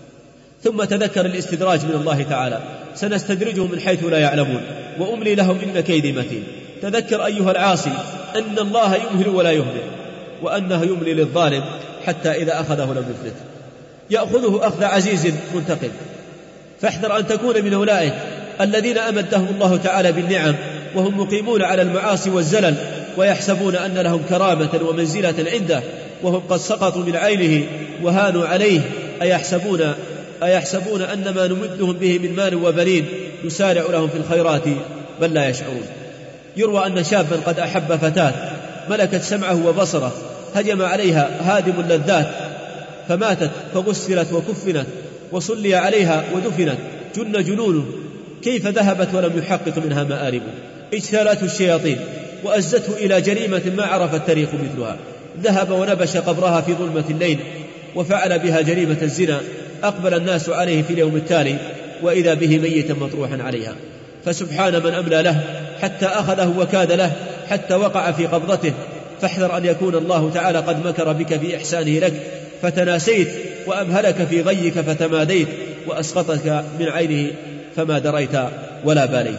ثم تذكر الاستدراج من الله تعالى: سنستدرجهم من حيث لا يعلمون وأملي لهم إن كيدي متين. تذكر أيها العاصي أن الله يمهل ولا يهمل، وأنه يملي للظالم حتى إذا أخذه لم يفلت، يأخذه أخذ عزيز منتقم. فاحذر أن تكون من أولئك الذين أمدهم الله تعالى بالنعم وهم مقيمون على المعاصي والزلل، ويحسبون أن لهم كرامة ومنزلة عنده وهم قد سقطوا من عينه وهانوا عليه. أيحسبون أيحسبون أن ما نمدهم به من مال وبنين يسارع لهم في الخيرات بل لا يشعرون. يروى أن شابا قد أحب فتاة ملكت سمعه وبصره، هجم عليها هادم اللذات فماتت، فغسلت وكفنت وصلي عليها ودفنت، جن جنونه. كيف ذهبت ولم يحقق منها مآربه؟ اجتالته الشياطين وأزته إلى جريمة ما عرف التاريخ مثلها. ذهب ونبش قبرها في ظلمة الليل وفعل بها جريمة الزنا. أقبل الناس عليه في اليوم التالي وإذا به ميتا مطروحا عليها. فسبحان من أملى له حتى أخذه وكاد له حتى وقع في قبضته. فاحذر أن يكون الله تعالى قد مكر بك في إحسانه لك فتناسيت، وأمهلك في غيك فتماديت، وأسقطك من عينه فما دريت ولا باليت.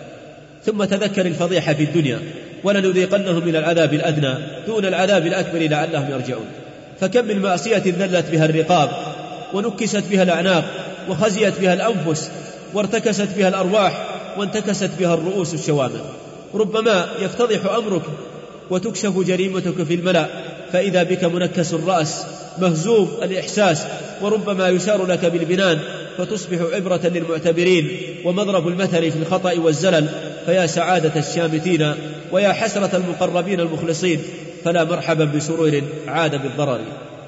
ثم تذكر الفضيحة في الدنيا: ولنذيقنهم من العذاب الأدنى دون العذاب الأكبر لعلهم يرجعون. فكم من معصية ذلت بها الرقاب ونكست بها الأعناق وخزيت بها الأنفس وارتكست بها الأرواح وانتكست بها الرؤوس الشوامل. ربما يفتضح أمرك وتكشف جريمتك في الملأ فإذا بك منكس الرأس مهزوم الإحساس، وربما يشار لك بالبنان فتصبح عبرة للمعتبرين ومضرب المثل في الخطأ والزلل. فيا سعادة الشامتين ويا حسرة المقربين المخلصين، فلا مرحبا بسرور عاد بالضرر.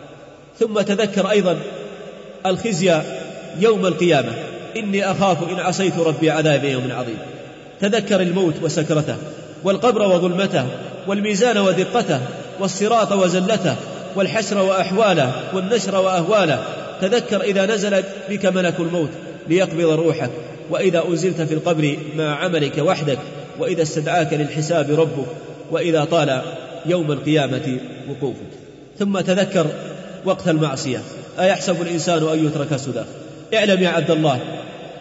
ثم تذكر أيضا الخزي يوم القيامة: إني أخاف إن عصيت ربي عذاب يوم عظيم. تذكر الموت وسكرته، والقبر وظلمته، والميزان ودقته، والصراط وزلته، والحشر وأحواله، والنشر وأهواله. تذكر إذا نزل بك ملك الموت ليقبض روحك، وإذا أنزلت في القبر مع عملك وحدك، وإذا استدعاك للحساب ربك، وإذا طال يوم القيامة وقوفك. ثم تذكر وقت المعصية: أيحسب الإنسان أن يترك سدى. اعلم يا عبد الله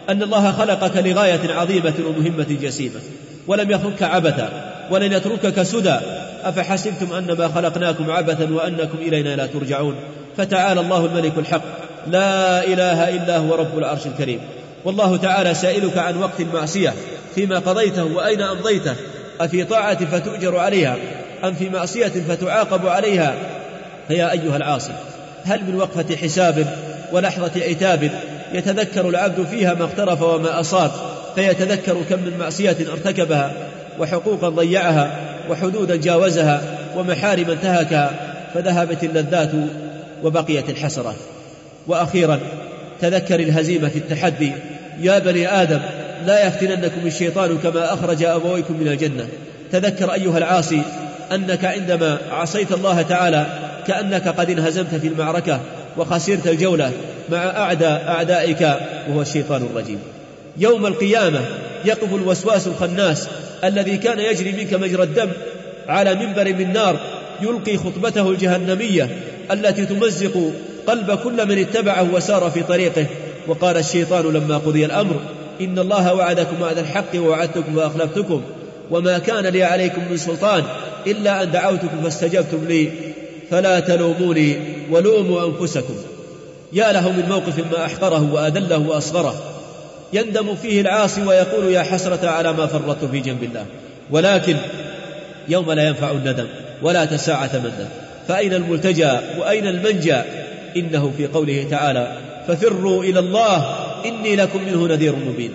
أن الله خلقك لغاية عظيمة ومهمة جسيمة، ولم يخلقك عبثا ولن يتركك سدى. أفحسبتم أنما خلقناكم عبثا وأنكم إلينا لا ترجعون. فتعالى الله الملك الحق لا إله إلا هو رب العرش الكريم. والله تعالى سائلك عن وقت المعصية فيما قضيته وأين أمضيته، أفي طاعة فتؤجر عليها أم في معصية فتعاقب عليها؟ فيا أيها العاصي، هل من وقفة حساب ولحظة عتاب يتذكر العبد فيها ما اقترف وما أصاب، فيتذكر كم من معصية ارتكبها وحقوقا ضيعها وحدودا جاوزها ومحارما انتهكها، فذهبت اللذات وبقيت الحسرات. وأخيرا تذكر الهزيمة في التحدي. يا بني آدم لا يفتننكم الشيطان كما أخرج أبويكم من الجنة. تذكر أيها العاصي أنك عندما عصيت الله تعالى كأنك قد انهزمت في المعركة وخسرت الجولة مع أعداء أعدائك وهو الشيطان الرجيم. يوم القيامة يقف الوسواس الخناس الذي كان يجري منك مجرى الدم على منبر من نار يلقي خطبته الجهنمية التي تمزق قلب كل من اتبعه وسار في طريقه. وقال الشيطان لما قضي الأمر إن الله وعدكم وعد الحق ووعدتكم فأخلفتكم وما كان لي عليكم من سلطان إلا أن دعوتكم فاستجبتم لي فلا تلوموني ولوموا أنفسكم. يا له من موقف ما أحقره وأذله وأصغره، يندم فيه العاصي ويقول يا حسرة على ما فرطت في جنب الله. ولكن يوم لا ينفع الندم ولا تساعة مندم، فأين الملتجى وأين المنجى؟ إنه في قوله تعالى ففروا إلى الله إني لكم منه نذير مبين.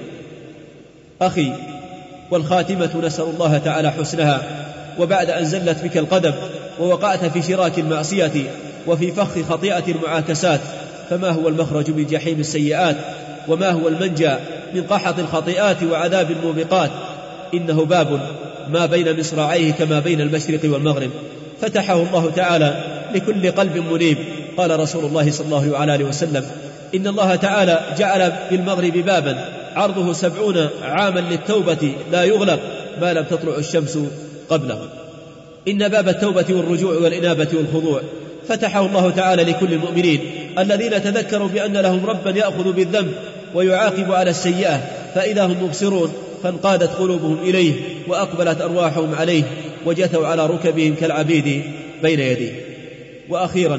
أخي، والخاتمة نسأل الله تعالى حسنها. وبعد أن زلت بك القدم ووقعت في شراك المعصية وفي فخ خطيئة المعاكسات، فما هو المخرج من جحيم السيئات؟ وما هو المنجى من قحط الخطيئات وعذاب الموبقات؟ إنه باب ما بين مصراعيه كما بين المشرق والمغرب، فتحه الله تعالى لكل قلب منيب. قال رسول الله صلى الله عليه وسلم إن الله تعالى جعل بالمغرب بابا عرضه سبعون عاما للتوبة لا يغلق ما لم تطلع الشمس قبله. إن باب التوبة والرجوع والإنابة والخضوع فتحه الله تعالى لكل المؤمنين الذين تذكروا بأن لهم ربا يأخذ بالذنب ويعاقب على السيئة، فإذا هم مبصرون فانقادت قلوبهم إليه وأقبلت أرواحهم عليه وجثوا على ركبهم كالعبيد بين يديه. وأخيرا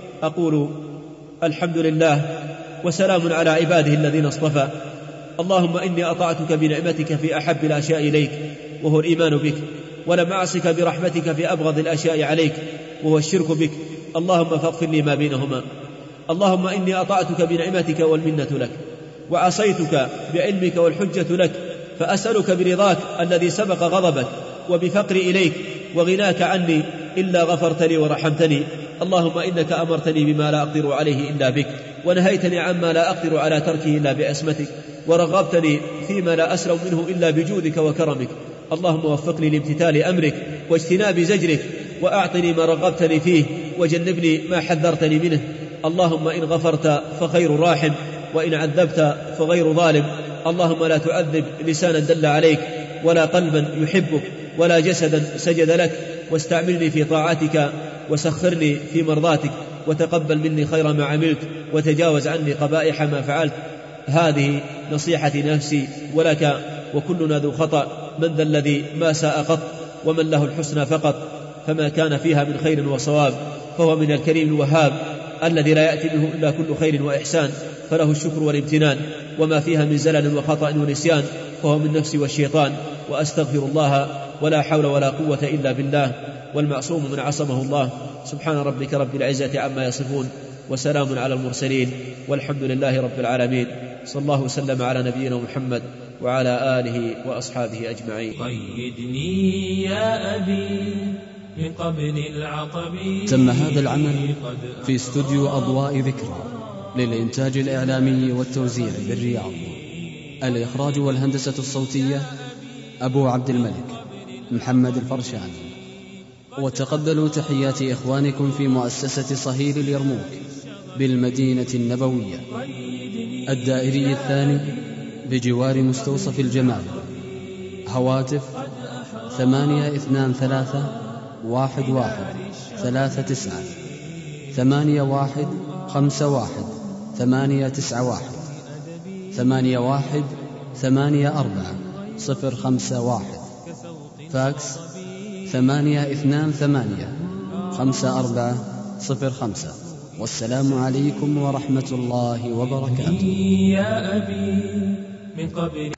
أقول الحمد لله وسلام على عباده الذين اصطفى. اللهم إني أطعتك بنعمتك في أحب الأشياء إليك وهو الإيمان بك، ولم أعصك برحمتك في أبغض الأشياء عليك وهو الشرك بك. اللهم فاغفر لي ما بينهما. اللهم إني أطعتك بنعمتك والمنة لك، وعصيتك بعلمك والحجة لك، فأسألك برضاك الذي سبق غضبك وبفقري إليك وغناك عني إلا غفرت لي ورحمتني. اللهم إنك أمرتني بما لا أقدر عليه إلا بك، ونهيتني عما لا أقدر على تركه إلا بعصمتك، ورغبتني فيما لا أسلم منه إلا بجودك وكرمك. اللهم وفقني لامتثال أمرك واجتناب زجرك، وأعطني ما رغبتني فيه وجنبني ما حذرتني منه. اللهم إن غفرت فخير راحم، وإن عذبت فغير ظالم. اللهم لا تعذب لسانا دل عليك، ولا قلبا يحبك، ولا جسدا سجد لك، واستعملني في طاعتك وسخرني في مرضاتك، وتقبل مني خير ما عملت، وتجاوز عني قبائح ما فعلت. هذه نصيحتي نفسي ولك، وكلنا ذو خطأ. من ذا الذي ما ساء قط ومن له الحسنى فقط، فما كان فيها من خير وصواب فهو من الكريم الوهاب الذي لا يأتي منه إلا كل خير وإحسان، فله الشكر والامتنان. وما فيها من زلل وخطأ ونسيان فهو من نفسي والشيطان، وأستغفر الله ولا حول ولا قوة إلا بالله، والمعصوم من عصمه الله. سبحان ربك رب العزة عما يصفون، وسلام على المرسلين، والحمد لله رب العالمين. صلى الله وسلم على نبينا محمد وعلى آله وأصحابه أجمعين. قيدني يا أبي من قبل العطب. تم هذا العمل في استوديو أضواء ذكرى للإنتاج الإعلامي والتوزيع بالرياض. الإخراج والهندسة الصوتية أبو عبد الملك محمد الفرشان. وتقبلوا تحيات إخوانكم في مؤسسة صهيل اليرموك بالمدينة النبوية الدائري الثاني بجوار مستوصف الجمال. هواتف ثمانية اثنان ثلاثة واحد واحد ثلاثة تسعة ثمانية واحد خمسة واحد ثمانية تسعة واحد ثمانية واحد ثمانية أربعة صفر خمسة واحد. فاكس ثمانية اثنان ثمانية خمسة أربعة صفر خمسة. والسلام عليكم ورحمة الله وبركاته. يا أبي من قبل